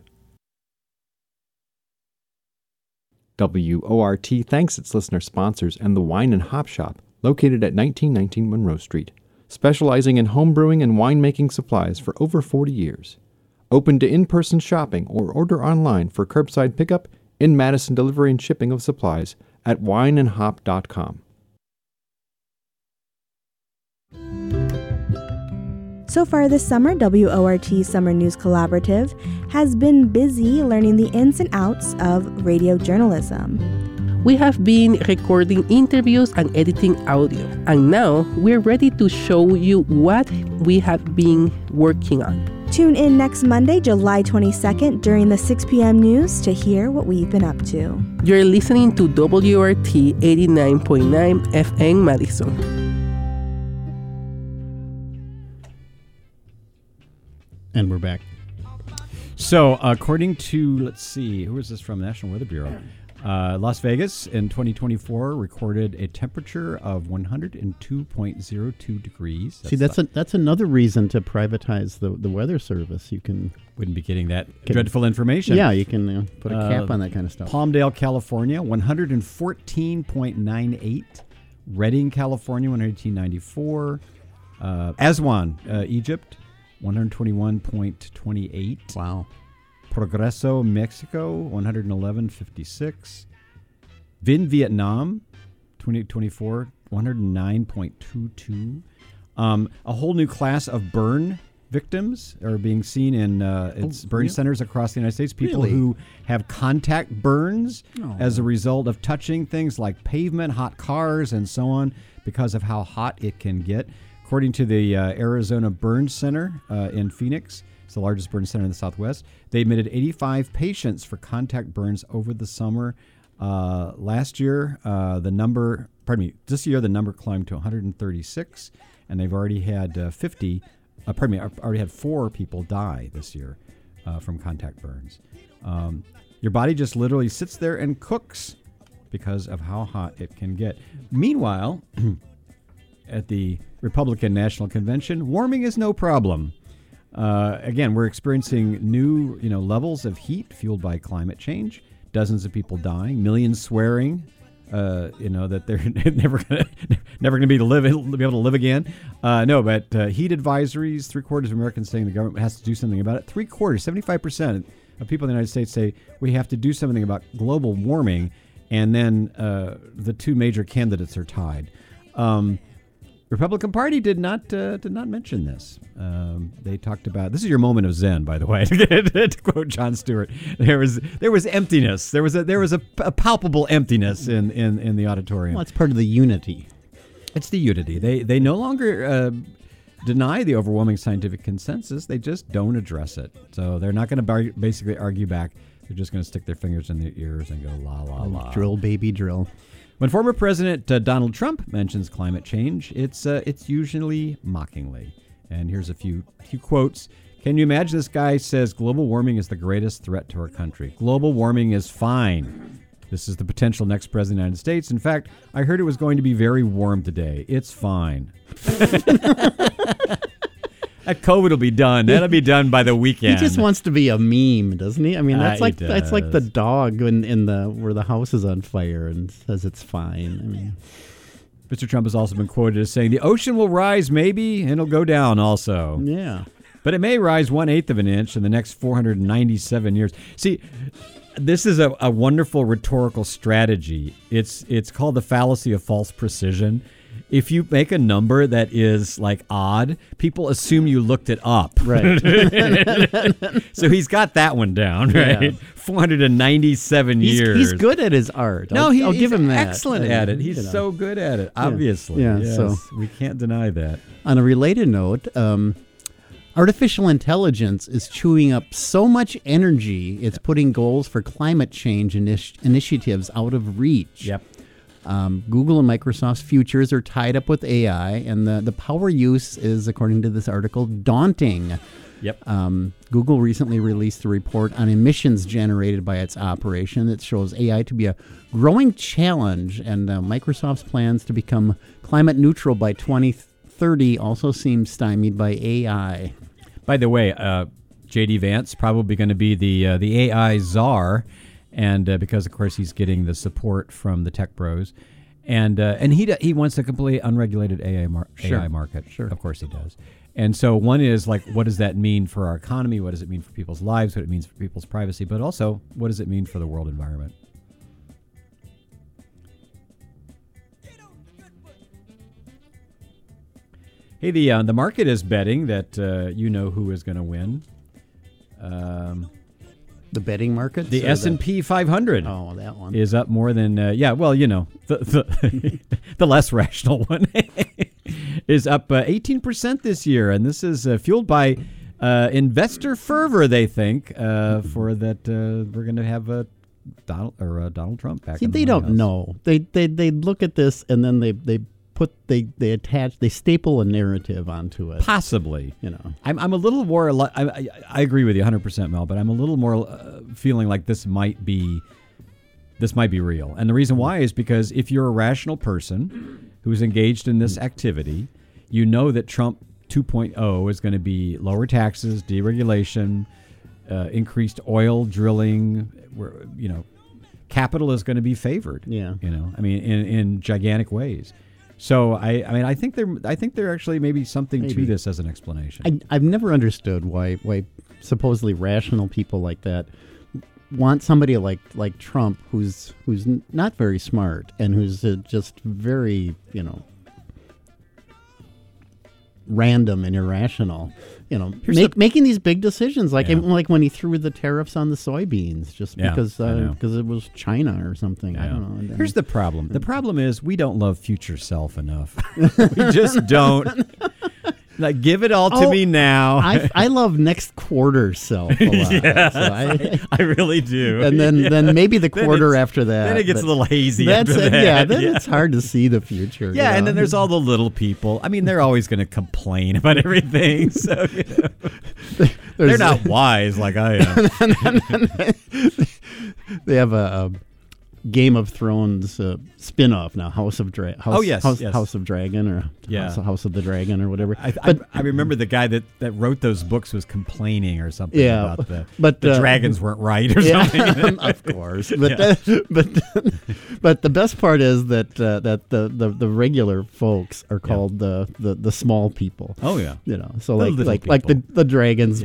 WORT thanks its listener sponsors and the Wine and Hop Shop, located at 1919 Monroe Street, specializing in home brewing and winemaking supplies for over 40 years. Open to in-person shopping or order online for curbside pickup, in-Madison delivery and shipping of supplies at wineandhop.com. So far this summer, WORT Summer News Collaborative has been busy learning the ins and outs of radio journalism. We have been recording interviews and editing audio, and now we're ready to show you what we have been working on. Tune in next Monday, July 22nd, during the 6 p.m. news to hear what we've been up to. You're listening to WORT 89.9 FM Madison. And we're back. So, according to, let's see, who is this from? National Weather Bureau. Las Vegas in 2024 recorded a temperature of 102.02 degrees. That's another reason to privatize the weather service. You wouldn't be getting that dreadful information. Yeah, you can put a cap on that kind of stuff. Palmdale, California, 114.98. Redding, California, 118.94. Aswan, Egypt, 121.28. Wow. Progreso, Mexico, 111.56. Vinh, Vietnam, 2024, 109.22. A whole new class of burn victims are being seen in burn centers across the United States. People who have contact burns as a result of touching things like pavement, hot cars, and so on because of how hot it can get. According to the Arizona Burn Center in Phoenix, it's the largest burn center in the Southwest, they admitted 85 patients for contact burns over the summer. Last year, this year the number climbed to 136, and they've already had already had 4 people die this year from contact burns. Your body just literally sits there and cooks because of how hot it can get. Meanwhile, at the Republican National Convention, warming is no problem. Again, we're experiencing new levels of heat fueled by climate change. Dozens of people dying, millions swearing, that they're never going to be able to live again. But heat advisories. 3/4 of Americans saying the government has to do something about it. 75% of people in the United States say we have to do something about global warming, and then the 2 major candidates are tied. Republican Party did not mention this. They talked about, this is your moment of zen, by the way, to quote Jon Stewart. There was emptiness. There was a palpable emptiness in the auditorium. Well, it's part of the unity. It's the unity. They no longer deny the overwhelming scientific consensus. They just don't address it. So they're not going to basically argue back. They're just going to stick their fingers in their ears and go la la la. Drill, baby, drill. When former President Donald Trump mentions climate change, it's usually mockingly. And here's a few quotes. Can you imagine this guy says global warming is the greatest threat to our country? Global warming is fine. This is the potential next president of the United States. In fact, I heard it was going to be very warm today. It's fine. That COVID will be done. That'll be done by the weekend. He just wants to be a meme, doesn't he? I mean, that's like the dog where the house is on fire and says it's fine. I mean, Mr. Trump has also been quoted as saying the ocean will rise maybe and it'll go down also. Yeah, but it may rise 1/8 of an inch in the next 497 years. See, this is a wonderful rhetorical strategy. It's called the fallacy of false precision. If you make a number that is like odd, people assume you looked it up. Right. So he's got that one down, right? Yeah. 497 years. He's good at his art. I'll give him that. Excellent at it. He's so good at it, obviously. Yeah, yes, so we can't deny that. On a related note, artificial intelligence is chewing up so much energy, it's putting goals for climate change initiatives out of reach. Yep. Google and Microsoft's futures are tied up with AI, and the power use is, according to this article, daunting. Yep. Google recently released a report on emissions generated by its operation that shows AI to be a growing challenge, and Microsoft's plans to become climate neutral by 2030 also seem stymied by AI. By the way, J.D. Vance probably going to be the AI czar. And because, of course, he's getting the support from the tech bros. And he wants a completely unregulated AI market. Sure. Of course he does. And so one is like, what does that mean for our economy? What does it mean for people's lives? What it means for people's privacy? But also, what does it mean for the world environment? Hey, the market is betting that you know who is going to win. The betting market? The S&P 500. Oh, that one. Is up more than, the less rational one is up 18% this year. And this is fueled by investor fervor, they think, for that we're going to have Donald Trump back in the White House. They don't know. They look at this and then they staple a narrative onto it. Possibly. I'm a little more, I agree with you 100%, Mel, but I'm a little more feeling like this might be real. And the reason why is because if you're a rational person who's engaged in this activity, you know that Trump 2.0 is going to be lower taxes, deregulation, increased oil drilling, capital is going to be favored. Yeah. In gigantic ways. So I think there actually may be something to this as an explanation. I've never understood why supposedly rational people like that want somebody like Trump, who's not very smart and who's just very, random and irrational. Making these big decisions, like when he threw the tariffs on the soybeans, just because it was China or something. I don't know. Here's the problem. The problem is we don't love future self enough. We just don't. Like, give it all to me now. I love next quarter self a lot. Yeah, so I really do. And then maybe the quarter after that. Then it gets a little hazy. That's after it. that. Yeah, then it's hard to see the future. Yeah, and then there's all the little people. I mean, they're always going to complain about everything. So they're not wise like I am. They have a Game of Thrones spin-off now, House of Dragon. House of Dragon or House of the Dragon or whatever. I remember the guy that wrote those books was complaining or something about the dragons weren't right or something. Of course, but the best part is that the regular folks are called the small people. Oh yeah, so like the dragons,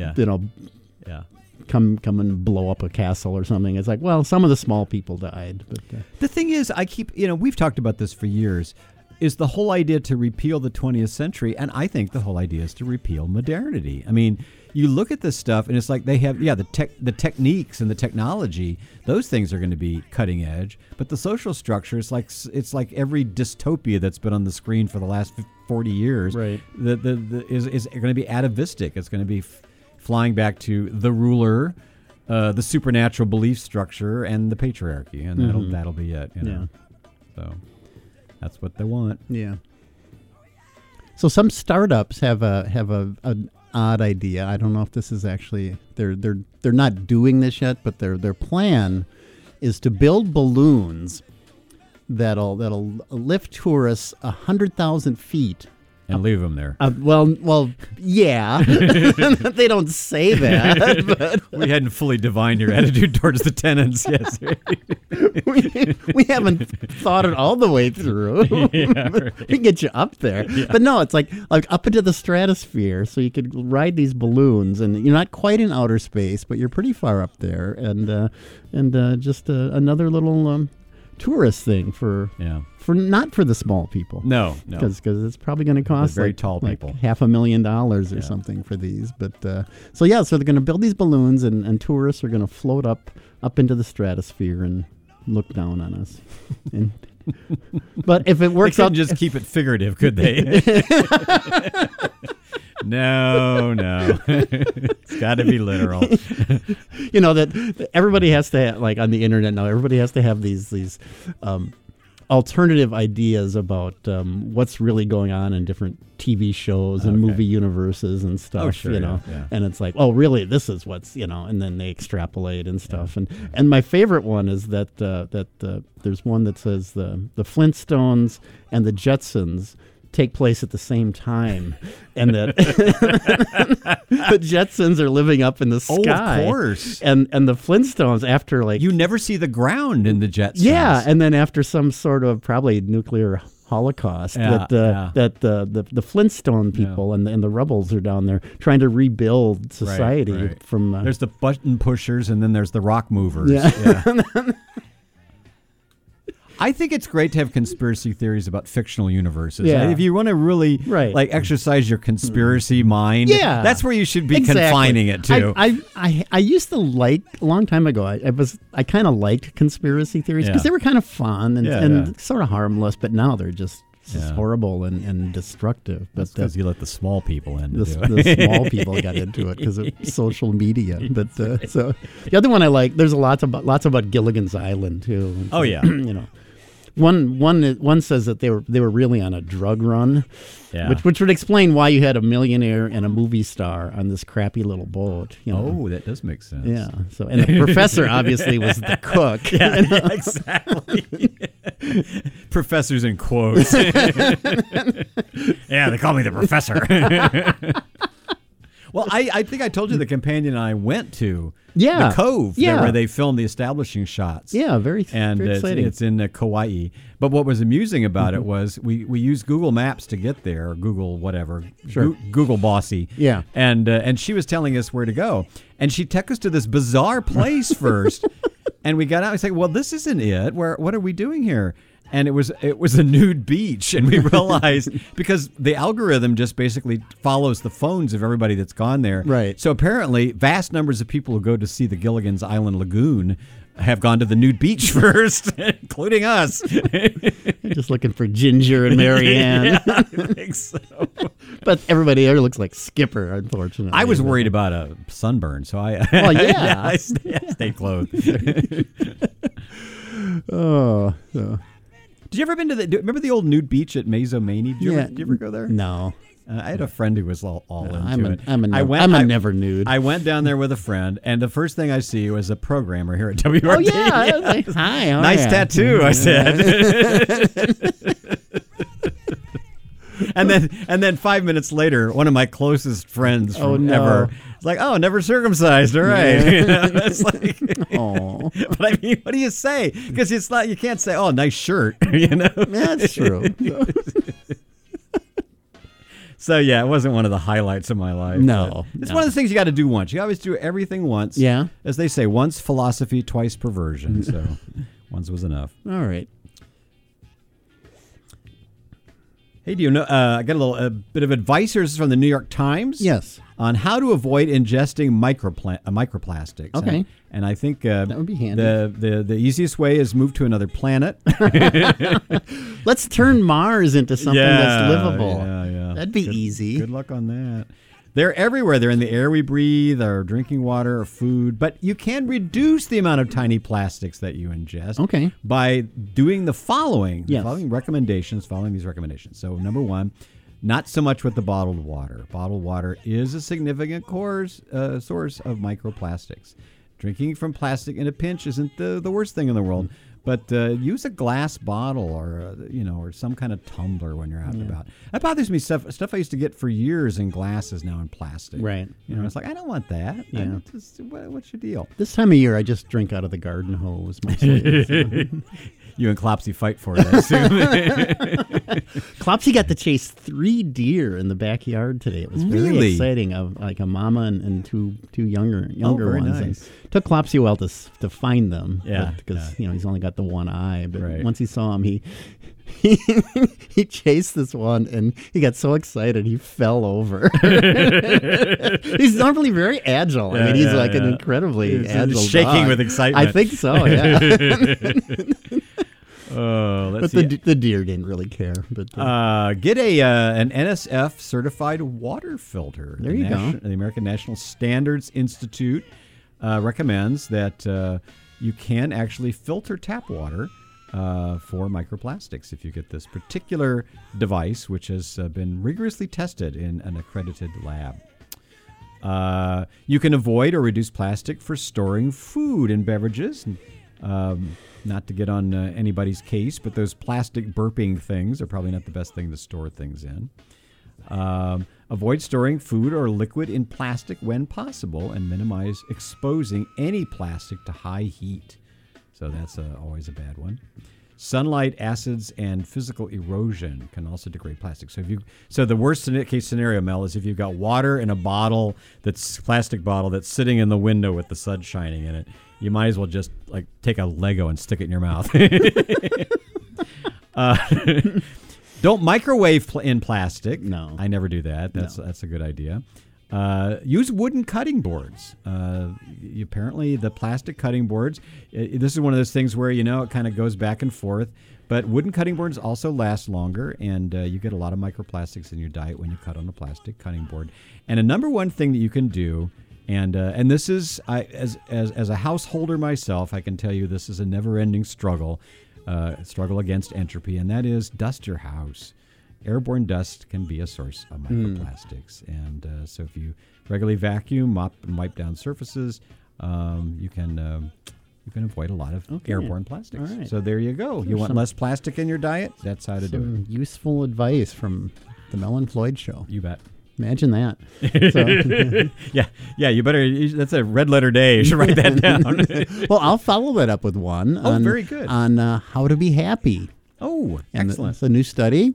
come and blow up a castle or something. It's like, well, some of the small people died. But the thing is, we've talked about this for years, is the whole idea to repeal the 20th century, and I think the whole idea is to repeal modernity. I mean, you look at this stuff, and it's like they have, the techniques and the technology, those things are going to be cutting edge, but the social structure, it's like every dystopia that's been on the screen for the last 40 years, right? Is going to be atavistic. It's going to be flying back to the ruler, the supernatural belief structure, and the patriarchy, and that'll be it. So that's what they want. Yeah. So some startups have an odd idea. I don't know if this is actually they're not doing this yet, but their plan is to build balloons that'll lift tourists 100,000 feet. And leave them there. Well, yeah. They don't say that. But we hadn't fully divined your attitude towards the tenants. Yes, we haven't thought it all the way through. We can get you up there, but no, it's like up into the stratosphere, so you could ride these balloons, and you're not quite in outer space, but you're pretty far up there, and just another little tourist thing for not for the small people. No, because it's probably going to cost very tall people $500,000 or something for these. But so they're going to build these balloons, and tourists are going to float up into the stratosphere and look down on us. And but if it works out, just keep it figurative, could they? No, it's got to be literal. That everybody has to have, like on the internet now. Everybody has to have these alternative ideas about what's really going on in different TV shows and movie universes and stuff. Oh, sure, and it's like, oh, really? This is what's and then they extrapolate and stuff. And my favorite one is that there's one that says the Flintstones and the Jetsons take place at the same time, and that the Jetsons are living up in the sky. Oh, of course. And the Flintstones, after you never see the ground in the Jetsons. Yeah, and then after some sort of probably nuclear holocaust, that the Flintstone people and the rebels are down there trying to rebuild society. Right. From there's the button pushers, and then there's the rock movers. Yeah. I think it's great to have conspiracy theories about fictional universes. Yeah. If you want to really exercise your conspiracy mind, that's where you should be confining it to. I used to like, a long time ago, I kind of liked conspiracy theories because they were kind of fun and sort of harmless, but now they're just horrible and destructive. That's because you let the small people in. The small people got into it because of social media. But so the other one I like, there's lots about Gilligan's Island too. Oh yeah, One says that they were really on a drug run, which would explain why you had a millionaire and a movie star on this crappy little boat. Oh, that does make sense. Yeah. So, and the professor obviously was the cook. Yeah, exactly. Professors in quotes. Yeah, they call me the professor. Well, I think I told you the companion and I went to the Cove where they filmed the establishing shots. Yeah, very exciting. It's in Kauai. But what was amusing about it was we used Google Maps to get there, or Google whatever, Google Bossy. Yeah. And she was telling us where to go. And she took us to this bizarre place first And we got out. It's like, well, this isn't it. What are we doing here? And it was a nude beach, and we realized because the algorithm just basically follows the phones of everybody that's gone there. Right. So apparently, vast numbers of people who go to see the Gilligan's Island Lagoon have gone to the nude beach first, including us. Just looking for Ginger and Marianne. Yeah, I think so. But everybody there looks like Skipper, unfortunately. I was worried about a sunburn, so I I stayed clothed. Oh, so. Did you ever been to remember the old nude beach at Mazomanie? Did you ever go there? No. I had a friend who was all into it. I'm a never nude. I went down there with a friend, and the first thing I see was a programmer here at WRT. Oh, yeah. I was like, hi. Nice tattoo, I said. And then 5 minutes later, one of my closest friends ever was like, "Oh, never circumcised, all right." Yeah. You know, it's like, oh. But I mean, what do you say? Because it's not, you can't say, "Oh, nice shirt," you know. That's true. So yeah, it wasn't one of the highlights of my life. No, it's one of the things you got to do once. You always do everything once. Yeah, as they say, once philosophy, twice perversion. So once was enough. All right. Hey, do you know? I got a bit of advice here from the New York Times. Yes. On how to avoid ingesting microplastics. Okay. And I think that would be handy. The easiest way is move to another planet. Let's turn Mars into something that's livable. Yeah. That'd be easy. Good luck on that. They're everywhere. They're in the air we breathe, our drinking water, or food. But you can reduce the amount of tiny plastics that you ingest by doing the following. Yes. Following these recommendations. So number one, not so much with the bottled water. Bottled water is a significant source of microplastics. Drinking from plastic in a pinch isn't the worst thing in the world. But use a glass bottle or some kind of tumbler when you're out and about. That bothers me. Stuff I used to get for years in glass is now in plastic. Right. It's like, I don't want that. Yeah. What's your deal? This time of year, I just drink out of the garden hose mostly. You and Clopsy fight for it, I assume. Clopsy got to chase 3 deer in the backyard today. It was very exciting. Like a mama and two younger very ones. Nice. And took Clopsy a while to find them. Yeah. Because he's only got the one eye. But Right. once he saw him, he chased this one, and he got so excited he fell over. He's normally very agile. I mean, he's like an incredibly agile shaking dog. with excitement. I think so. Yeah. Let's but see. the deer didn't really care. But get an NSF certified water filter. There you go. The American National Standards Institute recommends that you can actually filter tap water for microplastics if you get this particular device, which has been rigorously tested in an accredited lab. You can avoid or reduce plastic for storing food and beverages. Not to get on anybody's case, but those plastic burping things are probably not the best thing to store things in. Avoid storing food or liquid in plastic when possible, and minimize exposing any plastic to high heat. So that's always a bad one. Sunlight, acids, and physical erosion can also degrade plastic. So the worst case scenario, Mel, is if you've got water in a bottle plastic bottle that's sitting in the window with the sun shining in it. You might as well just like take a Lego and stick it in your mouth. Don't microwave in plastic. No, I never do that. That's a good idea. Use wooden cutting boards. Apparently, the plastic cutting boards. This is one of those things where it kind of goes back and forth. But wooden cutting boards also last longer, and you get a lot of microplastics in your diet when you cut on a plastic cutting board. And a number one thing that you can do. And this is, as a householder myself, I can tell you this is a never-ending struggle against entropy, and that is dust your house. Airborne dust can be a source of microplastics, and so if you regularly vacuum, mop, and wipe down surfaces, you can avoid a lot of airborne plastics. Right. So there you go. You want less plastic in your diet? That's how to do it. Useful advice from the Mel and Floyd Show. You bet. Imagine that. Yeah. You better. That's a red letter day. You should write that down. Well, I'll follow that up with one. Very good. On how to be happy. Oh, excellent. It's a new study.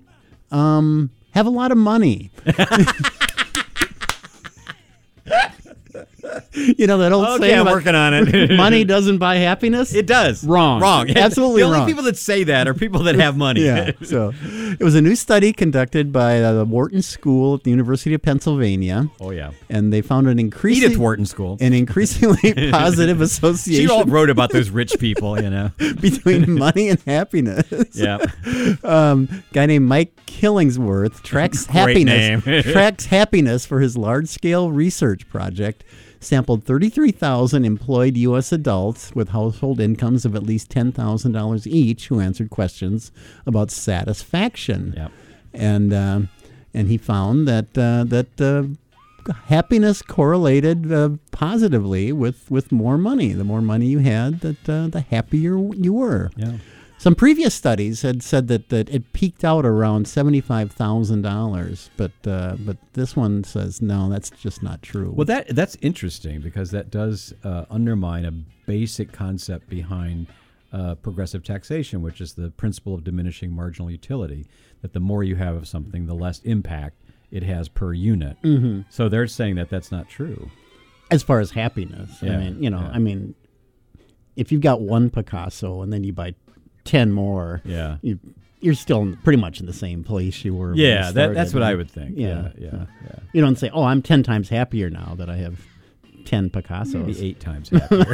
Have a lot of money. You know that old Okay, saying I'm about working on it. money doesn't buy happiness? It does. Wrong. Absolutely the only wrong. people that say that are people that have money. Yeah. So it was a new study conducted by the Wharton School at the University of Pennsylvania. Oh, yeah. And they found an increasingly positive association. She all wrote about those rich people, between money and happiness. Yeah. Guy named Mike Killingsworth tracks happiness for his large-scale research project. Sampled 33,000 employed U.S. adults with household incomes of at least $10,000 each who answered questions about satisfaction. Yep. And he found that happiness correlated positively with more money. The more money you had, the happier you were. Yeah. Some previous studies had said that it peaked out around $75,000, but this one says no, that's just not true. Well, that's interesting because that does undermine a basic concept behind progressive taxation, which is the principle of diminishing marginal utility. That the more you have of something, the less impact it has per unit. Mm-hmm. So they're saying that that's not true. As far as happiness, Yeah, I mean, if you've got one Picasso and then you buy 10 more, you're still pretty much in the same place you were. when you Yeah, started, that's what right? I would think. Yeah. You don't say, "Oh, I'm 10 times happier now that I have 10 Picassos." Maybe 8 times happier.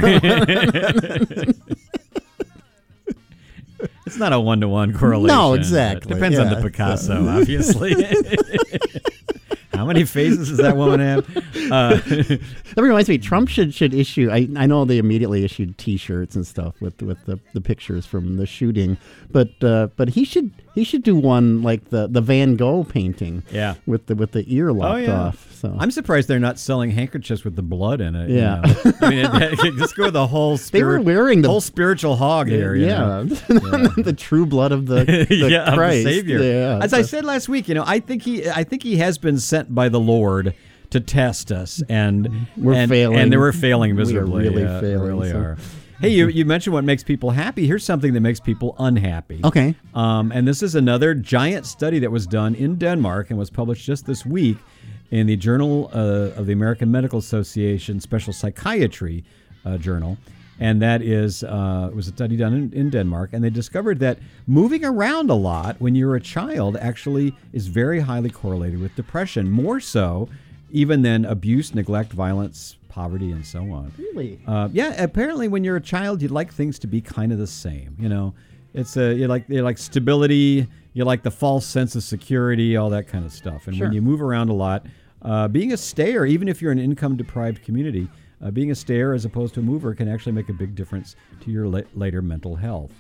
It's not a 1-to-1 correlation. No, exactly. It depends on the Picasso, obviously. How many faces does that woman have? That reminds me, Trump should issue. I know they immediately issued T-shirts and stuff with the pictures from the shooting, but he should do one like the Van Gogh painting. Yeah. With the ear lopped off. So I'm surprised they're not selling handkerchiefs with the blood in it. Yeah. I mean, just go with the whole They were wearing the whole spiritual hog here. The true blood of the of Christ. the Savior. Yeah, As I said last week, I think he has been sent by the Lord to test us, and we're failing, and they were failing miserably. We are really failing. Really are. Hey, you mentioned what makes people happy. Here's something that makes people unhappy. Okay. And this is another giant study that was done in Denmark and was published just this week in the Journal of the American Medical Association Special Psychiatry Journal. And that is, it was a study done in Denmark, and they discovered that moving around a lot when you're a child actually is very highly correlated with depression, more so even than abuse, neglect, violence, poverty, and so on. Really? Yeah, apparently when you're a child, you like things to be kind of the same. It's you like stability, you like the false sense of security, all that kind of stuff. And when you move around a lot, being a stayer, even if you're in an income-deprived community, being a stayer as opposed to a mover can actually make a big difference to your later mental health.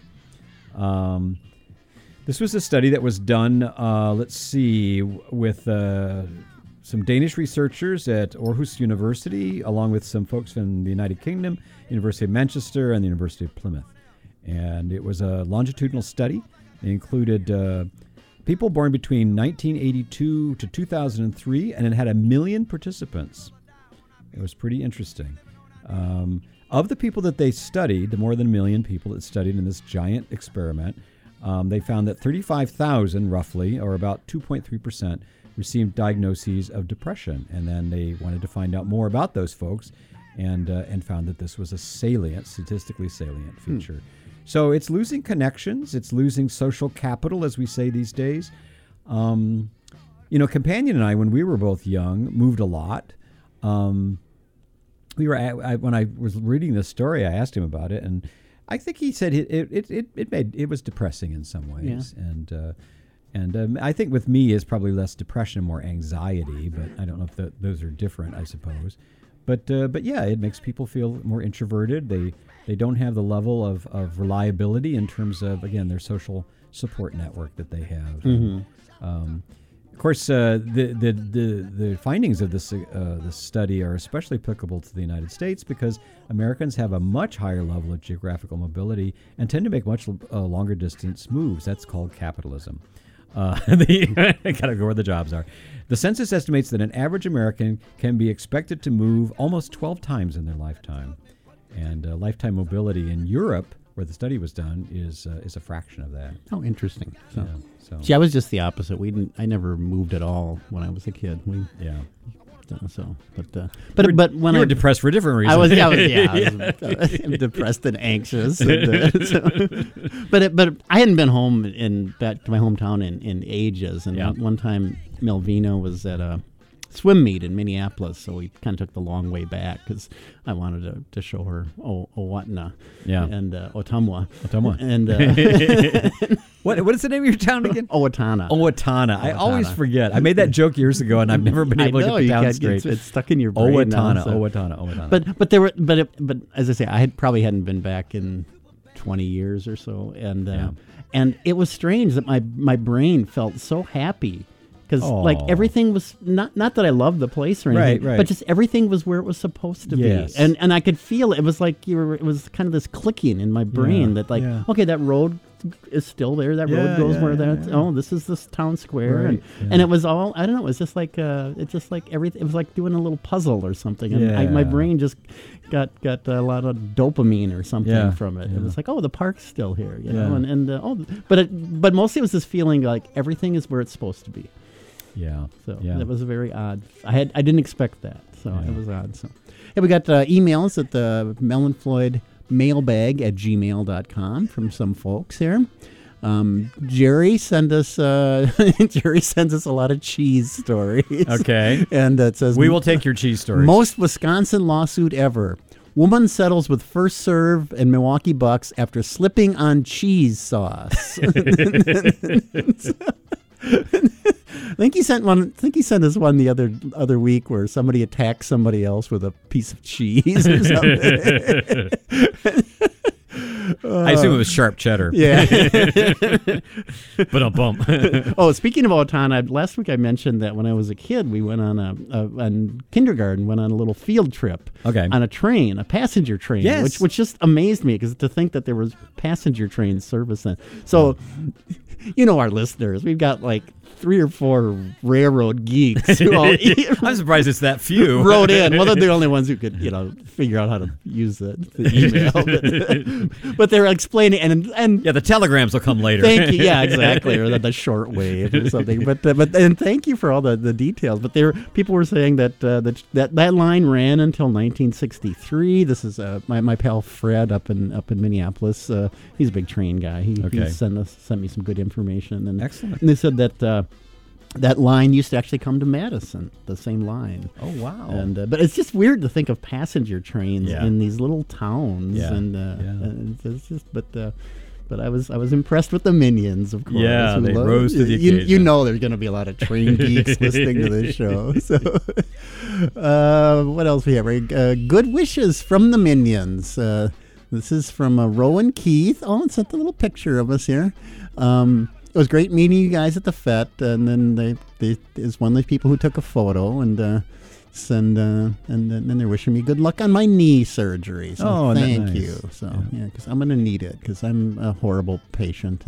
This was a study that was done, with some Danish researchers at Aarhus University, along with some folks from the United Kingdom, University of Manchester, and the University of Plymouth. And it was a longitudinal study. It included people born between 1982 to 2003, and it had 1 million participants. It was pretty interesting. Of the people that they studied, the more than 1 million people that studied in this giant experiment, they found that 35,000 roughly, or about 2.3%, received diagnoses of depression. And then they wanted to find out more about those folks and found that this was a statistically salient feature. So it's losing connections. It's losing social capital, as we say these days. Companion and I, when we were both young, moved a lot. When I was reading this story, I asked him about it, and I think he said it was depressing in some ways, and I think with me is probably less depression, more anxiety, but I don't know if those are different, I suppose. But yeah, it makes people feel more introverted. They don't have the level of reliability in terms of, again, their social support network that they have. Mm-hmm. Of course, the findings of this study are especially applicable to the United States because Americans have a much higher level of geographical mobility and tend to make much longer distance moves. That's called capitalism. Gotta go where the jobs are. The census estimates that an average American can be expected to move almost 12 times in their lifetime. And lifetime mobility in Europe, where the study was done, is a fraction of that. Oh, interesting. So. Yeah, See, I was just the opposite. I never moved at all when I was a kid. depressed. But when you I were depressed for a different reason. I was depressed and anxious. But I hadn't been home back to my hometown in ages. And one time Melvina was at a swim meet in Minneapolis, so we kind of took the long way back because I wanted to show her Owatonna and Ottumwa. And what is the name of your town again? Owatonna. I always forget. I made that joke years ago, and I've never been able to get the town straight. It's stuck in your brain. Owatonna. But as I say, I hadn't been back in 20 years or so, and it was strange that my brain felt so happy. Because like everything was not that I loved the place or anything, right. but just everything was where it was supposed to be, and I could feel it was like it was kind of this clicking in my brain that okay, that road is still there. That road goes where this is this town square, and it was all I don't know. It was just like everything. It was like doing a little puzzle or something, and my brain just got a lot of dopamine or something from it. It was like, the park's still here, you know, but mostly it was this feeling like everything is where it's supposed to be. So that was very odd. I didn't expect that, so it was odd. So we got emails at the Melon Floyd mailbag at gmail.com from some folks here. Jerry sends us a lot of cheese stories. Okay, and it says we will take your cheese stories. Most Wisconsin lawsuit ever. Woman settles with First Serve and Milwaukee Bucks after slipping on cheese sauce. I think he sent us one the other week where somebody attacked somebody else with a piece of cheese or something. I assume it was sharp cheddar. Yeah. But a bump. Speaking of Owatonna, last week I mentioned that when I was a kid, we went on kindergarten, went on a little field trip on a train, a passenger train, which just amazed me because to think that there was passenger train service then. So, you know, our listeners, we've got like 3 or 4 railroad geeks who all I'm surprised it's that few wrote in. Well, they're the only ones who could, figure out how to use the email. But they're explaining and the telegrams will come later. Thank you. Yeah, exactly, or the short wave or something. But thank you for all the details. But people were saying that that line ran until 1963. This is my pal Fred up in Minneapolis. He's a big train guy. He sent me some good information. And excellent. And they said that. That line used to actually come to Madison, the same line. Oh, wow. And but it's just weird to think of passenger trains in these little towns. And it's just, but I was impressed with the Minions, of course. Yeah, they rose to the occasion. You know there's going to be a lot of train geeks listening to this show. So, what else we have? Good wishes from the Minions. This is from Rowan Keith. Oh, it sent a little picture of us here. It was great meeting you guys at the FET, and then they is one of the people who took a photo and then they're wishing me good luck on my knee surgery. So thank you. So because I'm gonna need it because I'm a horrible patient.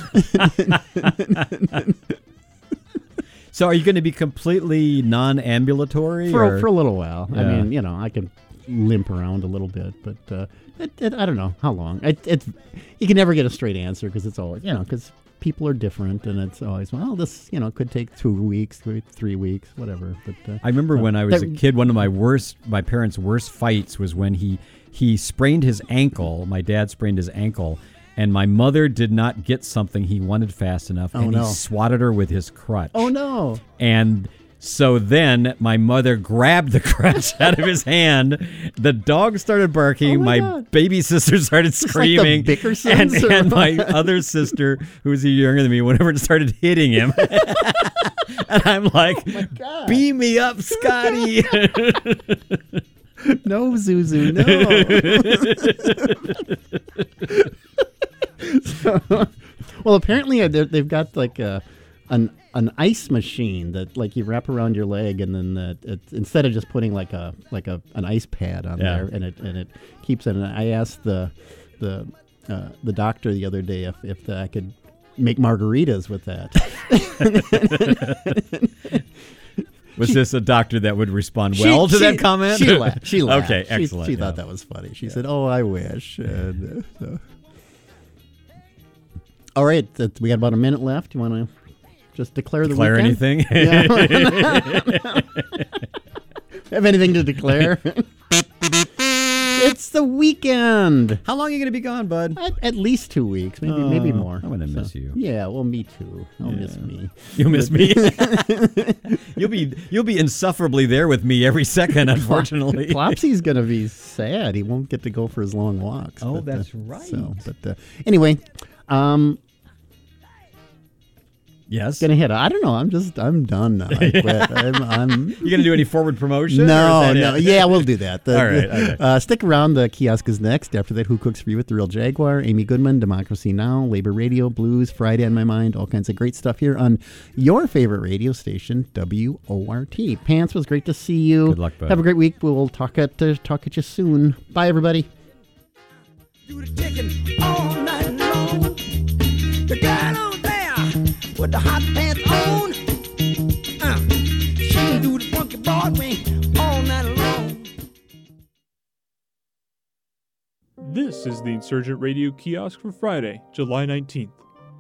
So are you going to be completely non-ambulatory for a little while? Yeah. I mean, I can limp around a little bit, but I don't know how long. You can never get a straight answer because it's always because people are different, and it's always this could take 2 weeks, 3 weeks, whatever. But I remember when I was a kid, one of my parents' worst fights was when he sprained his ankle. My dad sprained his ankle, and my mother did not get something he wanted fast enough, and he swatted her with his crutch. Oh no! And so then my mother grabbed the crutch out of his hand. The dog started barking. Oh my God. Baby sister started screaming. Like the Bickersons, and my other sister, who was younger than me, went over and started hitting him. And I'm like, beam me up, Scotty. No, Zuzu, no. Well, apparently they've got like an ice machine that like you wrap around your leg, and then instead of just putting like an ice pad on there, and it keeps it. And I asked the doctor the other day if I could make margaritas with that. Was this a doctor that would respond well to that comment? She laughed. She laughed. Okay, excellent. She thought that was funny. She said, "Oh, I wish." And, so. All right, we got about a minute left. You want to just declare the weekend? Anything? Yeah. Have anything to declare? It's the weekend. How long are you going to be gone, bud? At least 2 weeks, maybe more. I'm going to miss you. Yeah, well, me too. I'll miss me. You'll miss me. You'll be insufferably there with me every second, unfortunately. Flopsy's going to be sad. He won't get to go for his long walks. Oh, that's right. Anyway, yes. Gonna hit. I don't know. I'm done now. I quit. I'm You gonna do any forward promotion? No. Yeah, we'll do that. All right. Stick around. The kiosk is next. After that, Who Cooks For You with The Real Jaguar, Amy Goodman, Democracy Now!, Labor Radio, Blues, Friday on My Mind, all kinds of great stuff here on your favorite radio station, WORT. Pants, was great to see you. Good luck, bud. Have a great week. We'll talk at you soon. Bye, everybody. Do the ticking all night long. The girl over there with the hot pants on. She do the funky Broadway all night long. This is the Insurgent Radio Kiosk for Friday, July 19th.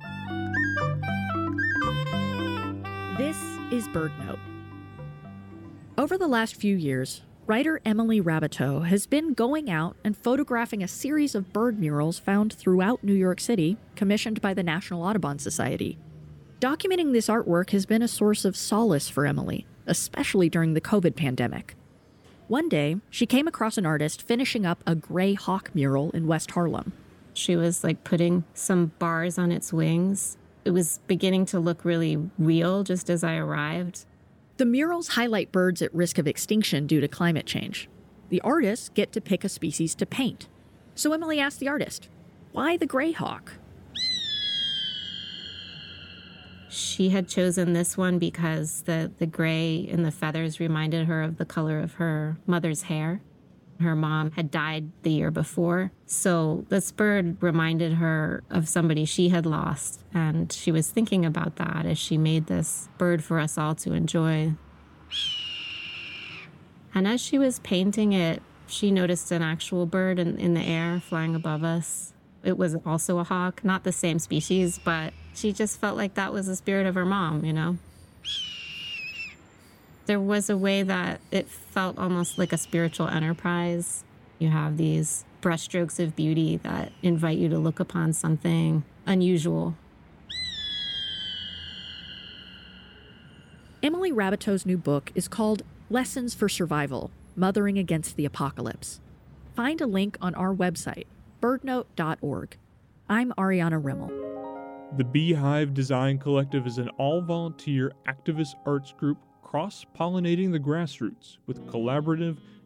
This is BirdNote. Over the last few years, writer Emily Rabateau has been going out and photographing a series of bird murals found throughout New York City, commissioned by the National Audubon Society. Documenting this artwork has been a source of solace for Emily, especially during the COVID pandemic. One day, she came across an artist finishing up a gray hawk mural in West Harlem. She was putting some bars on its wings. It was beginning to look really real just as I arrived. The murals highlight birds at risk of extinction due to climate change. The artists get to pick a species to paint. So Emily asked the artist, why the gray hawk? She had chosen this one because the gray in the feathers reminded her of the color of her mother's hair. Her mom had died the year before, so this bird reminded her of somebody she had lost, and she was thinking about that as she made this bird for us all to enjoy. And as she was painting it, she noticed an actual bird in the air flying above us. It was also a hawk, not the same species, but she just felt like that was the spirit of her mom, you know? There was a way that it felt almost like a spiritual enterprise. You have these brushstrokes of beauty that invite you to look upon something unusual. Emily Rabateau's new book is called Lessons for Survival, Mothering Against the Apocalypse. Find a link on our website, birdnote.org. I'm Ariana Rimmel. The Beehive Design Collective is an all-volunteer activist arts group cross-pollinating the grassroots with collaborative,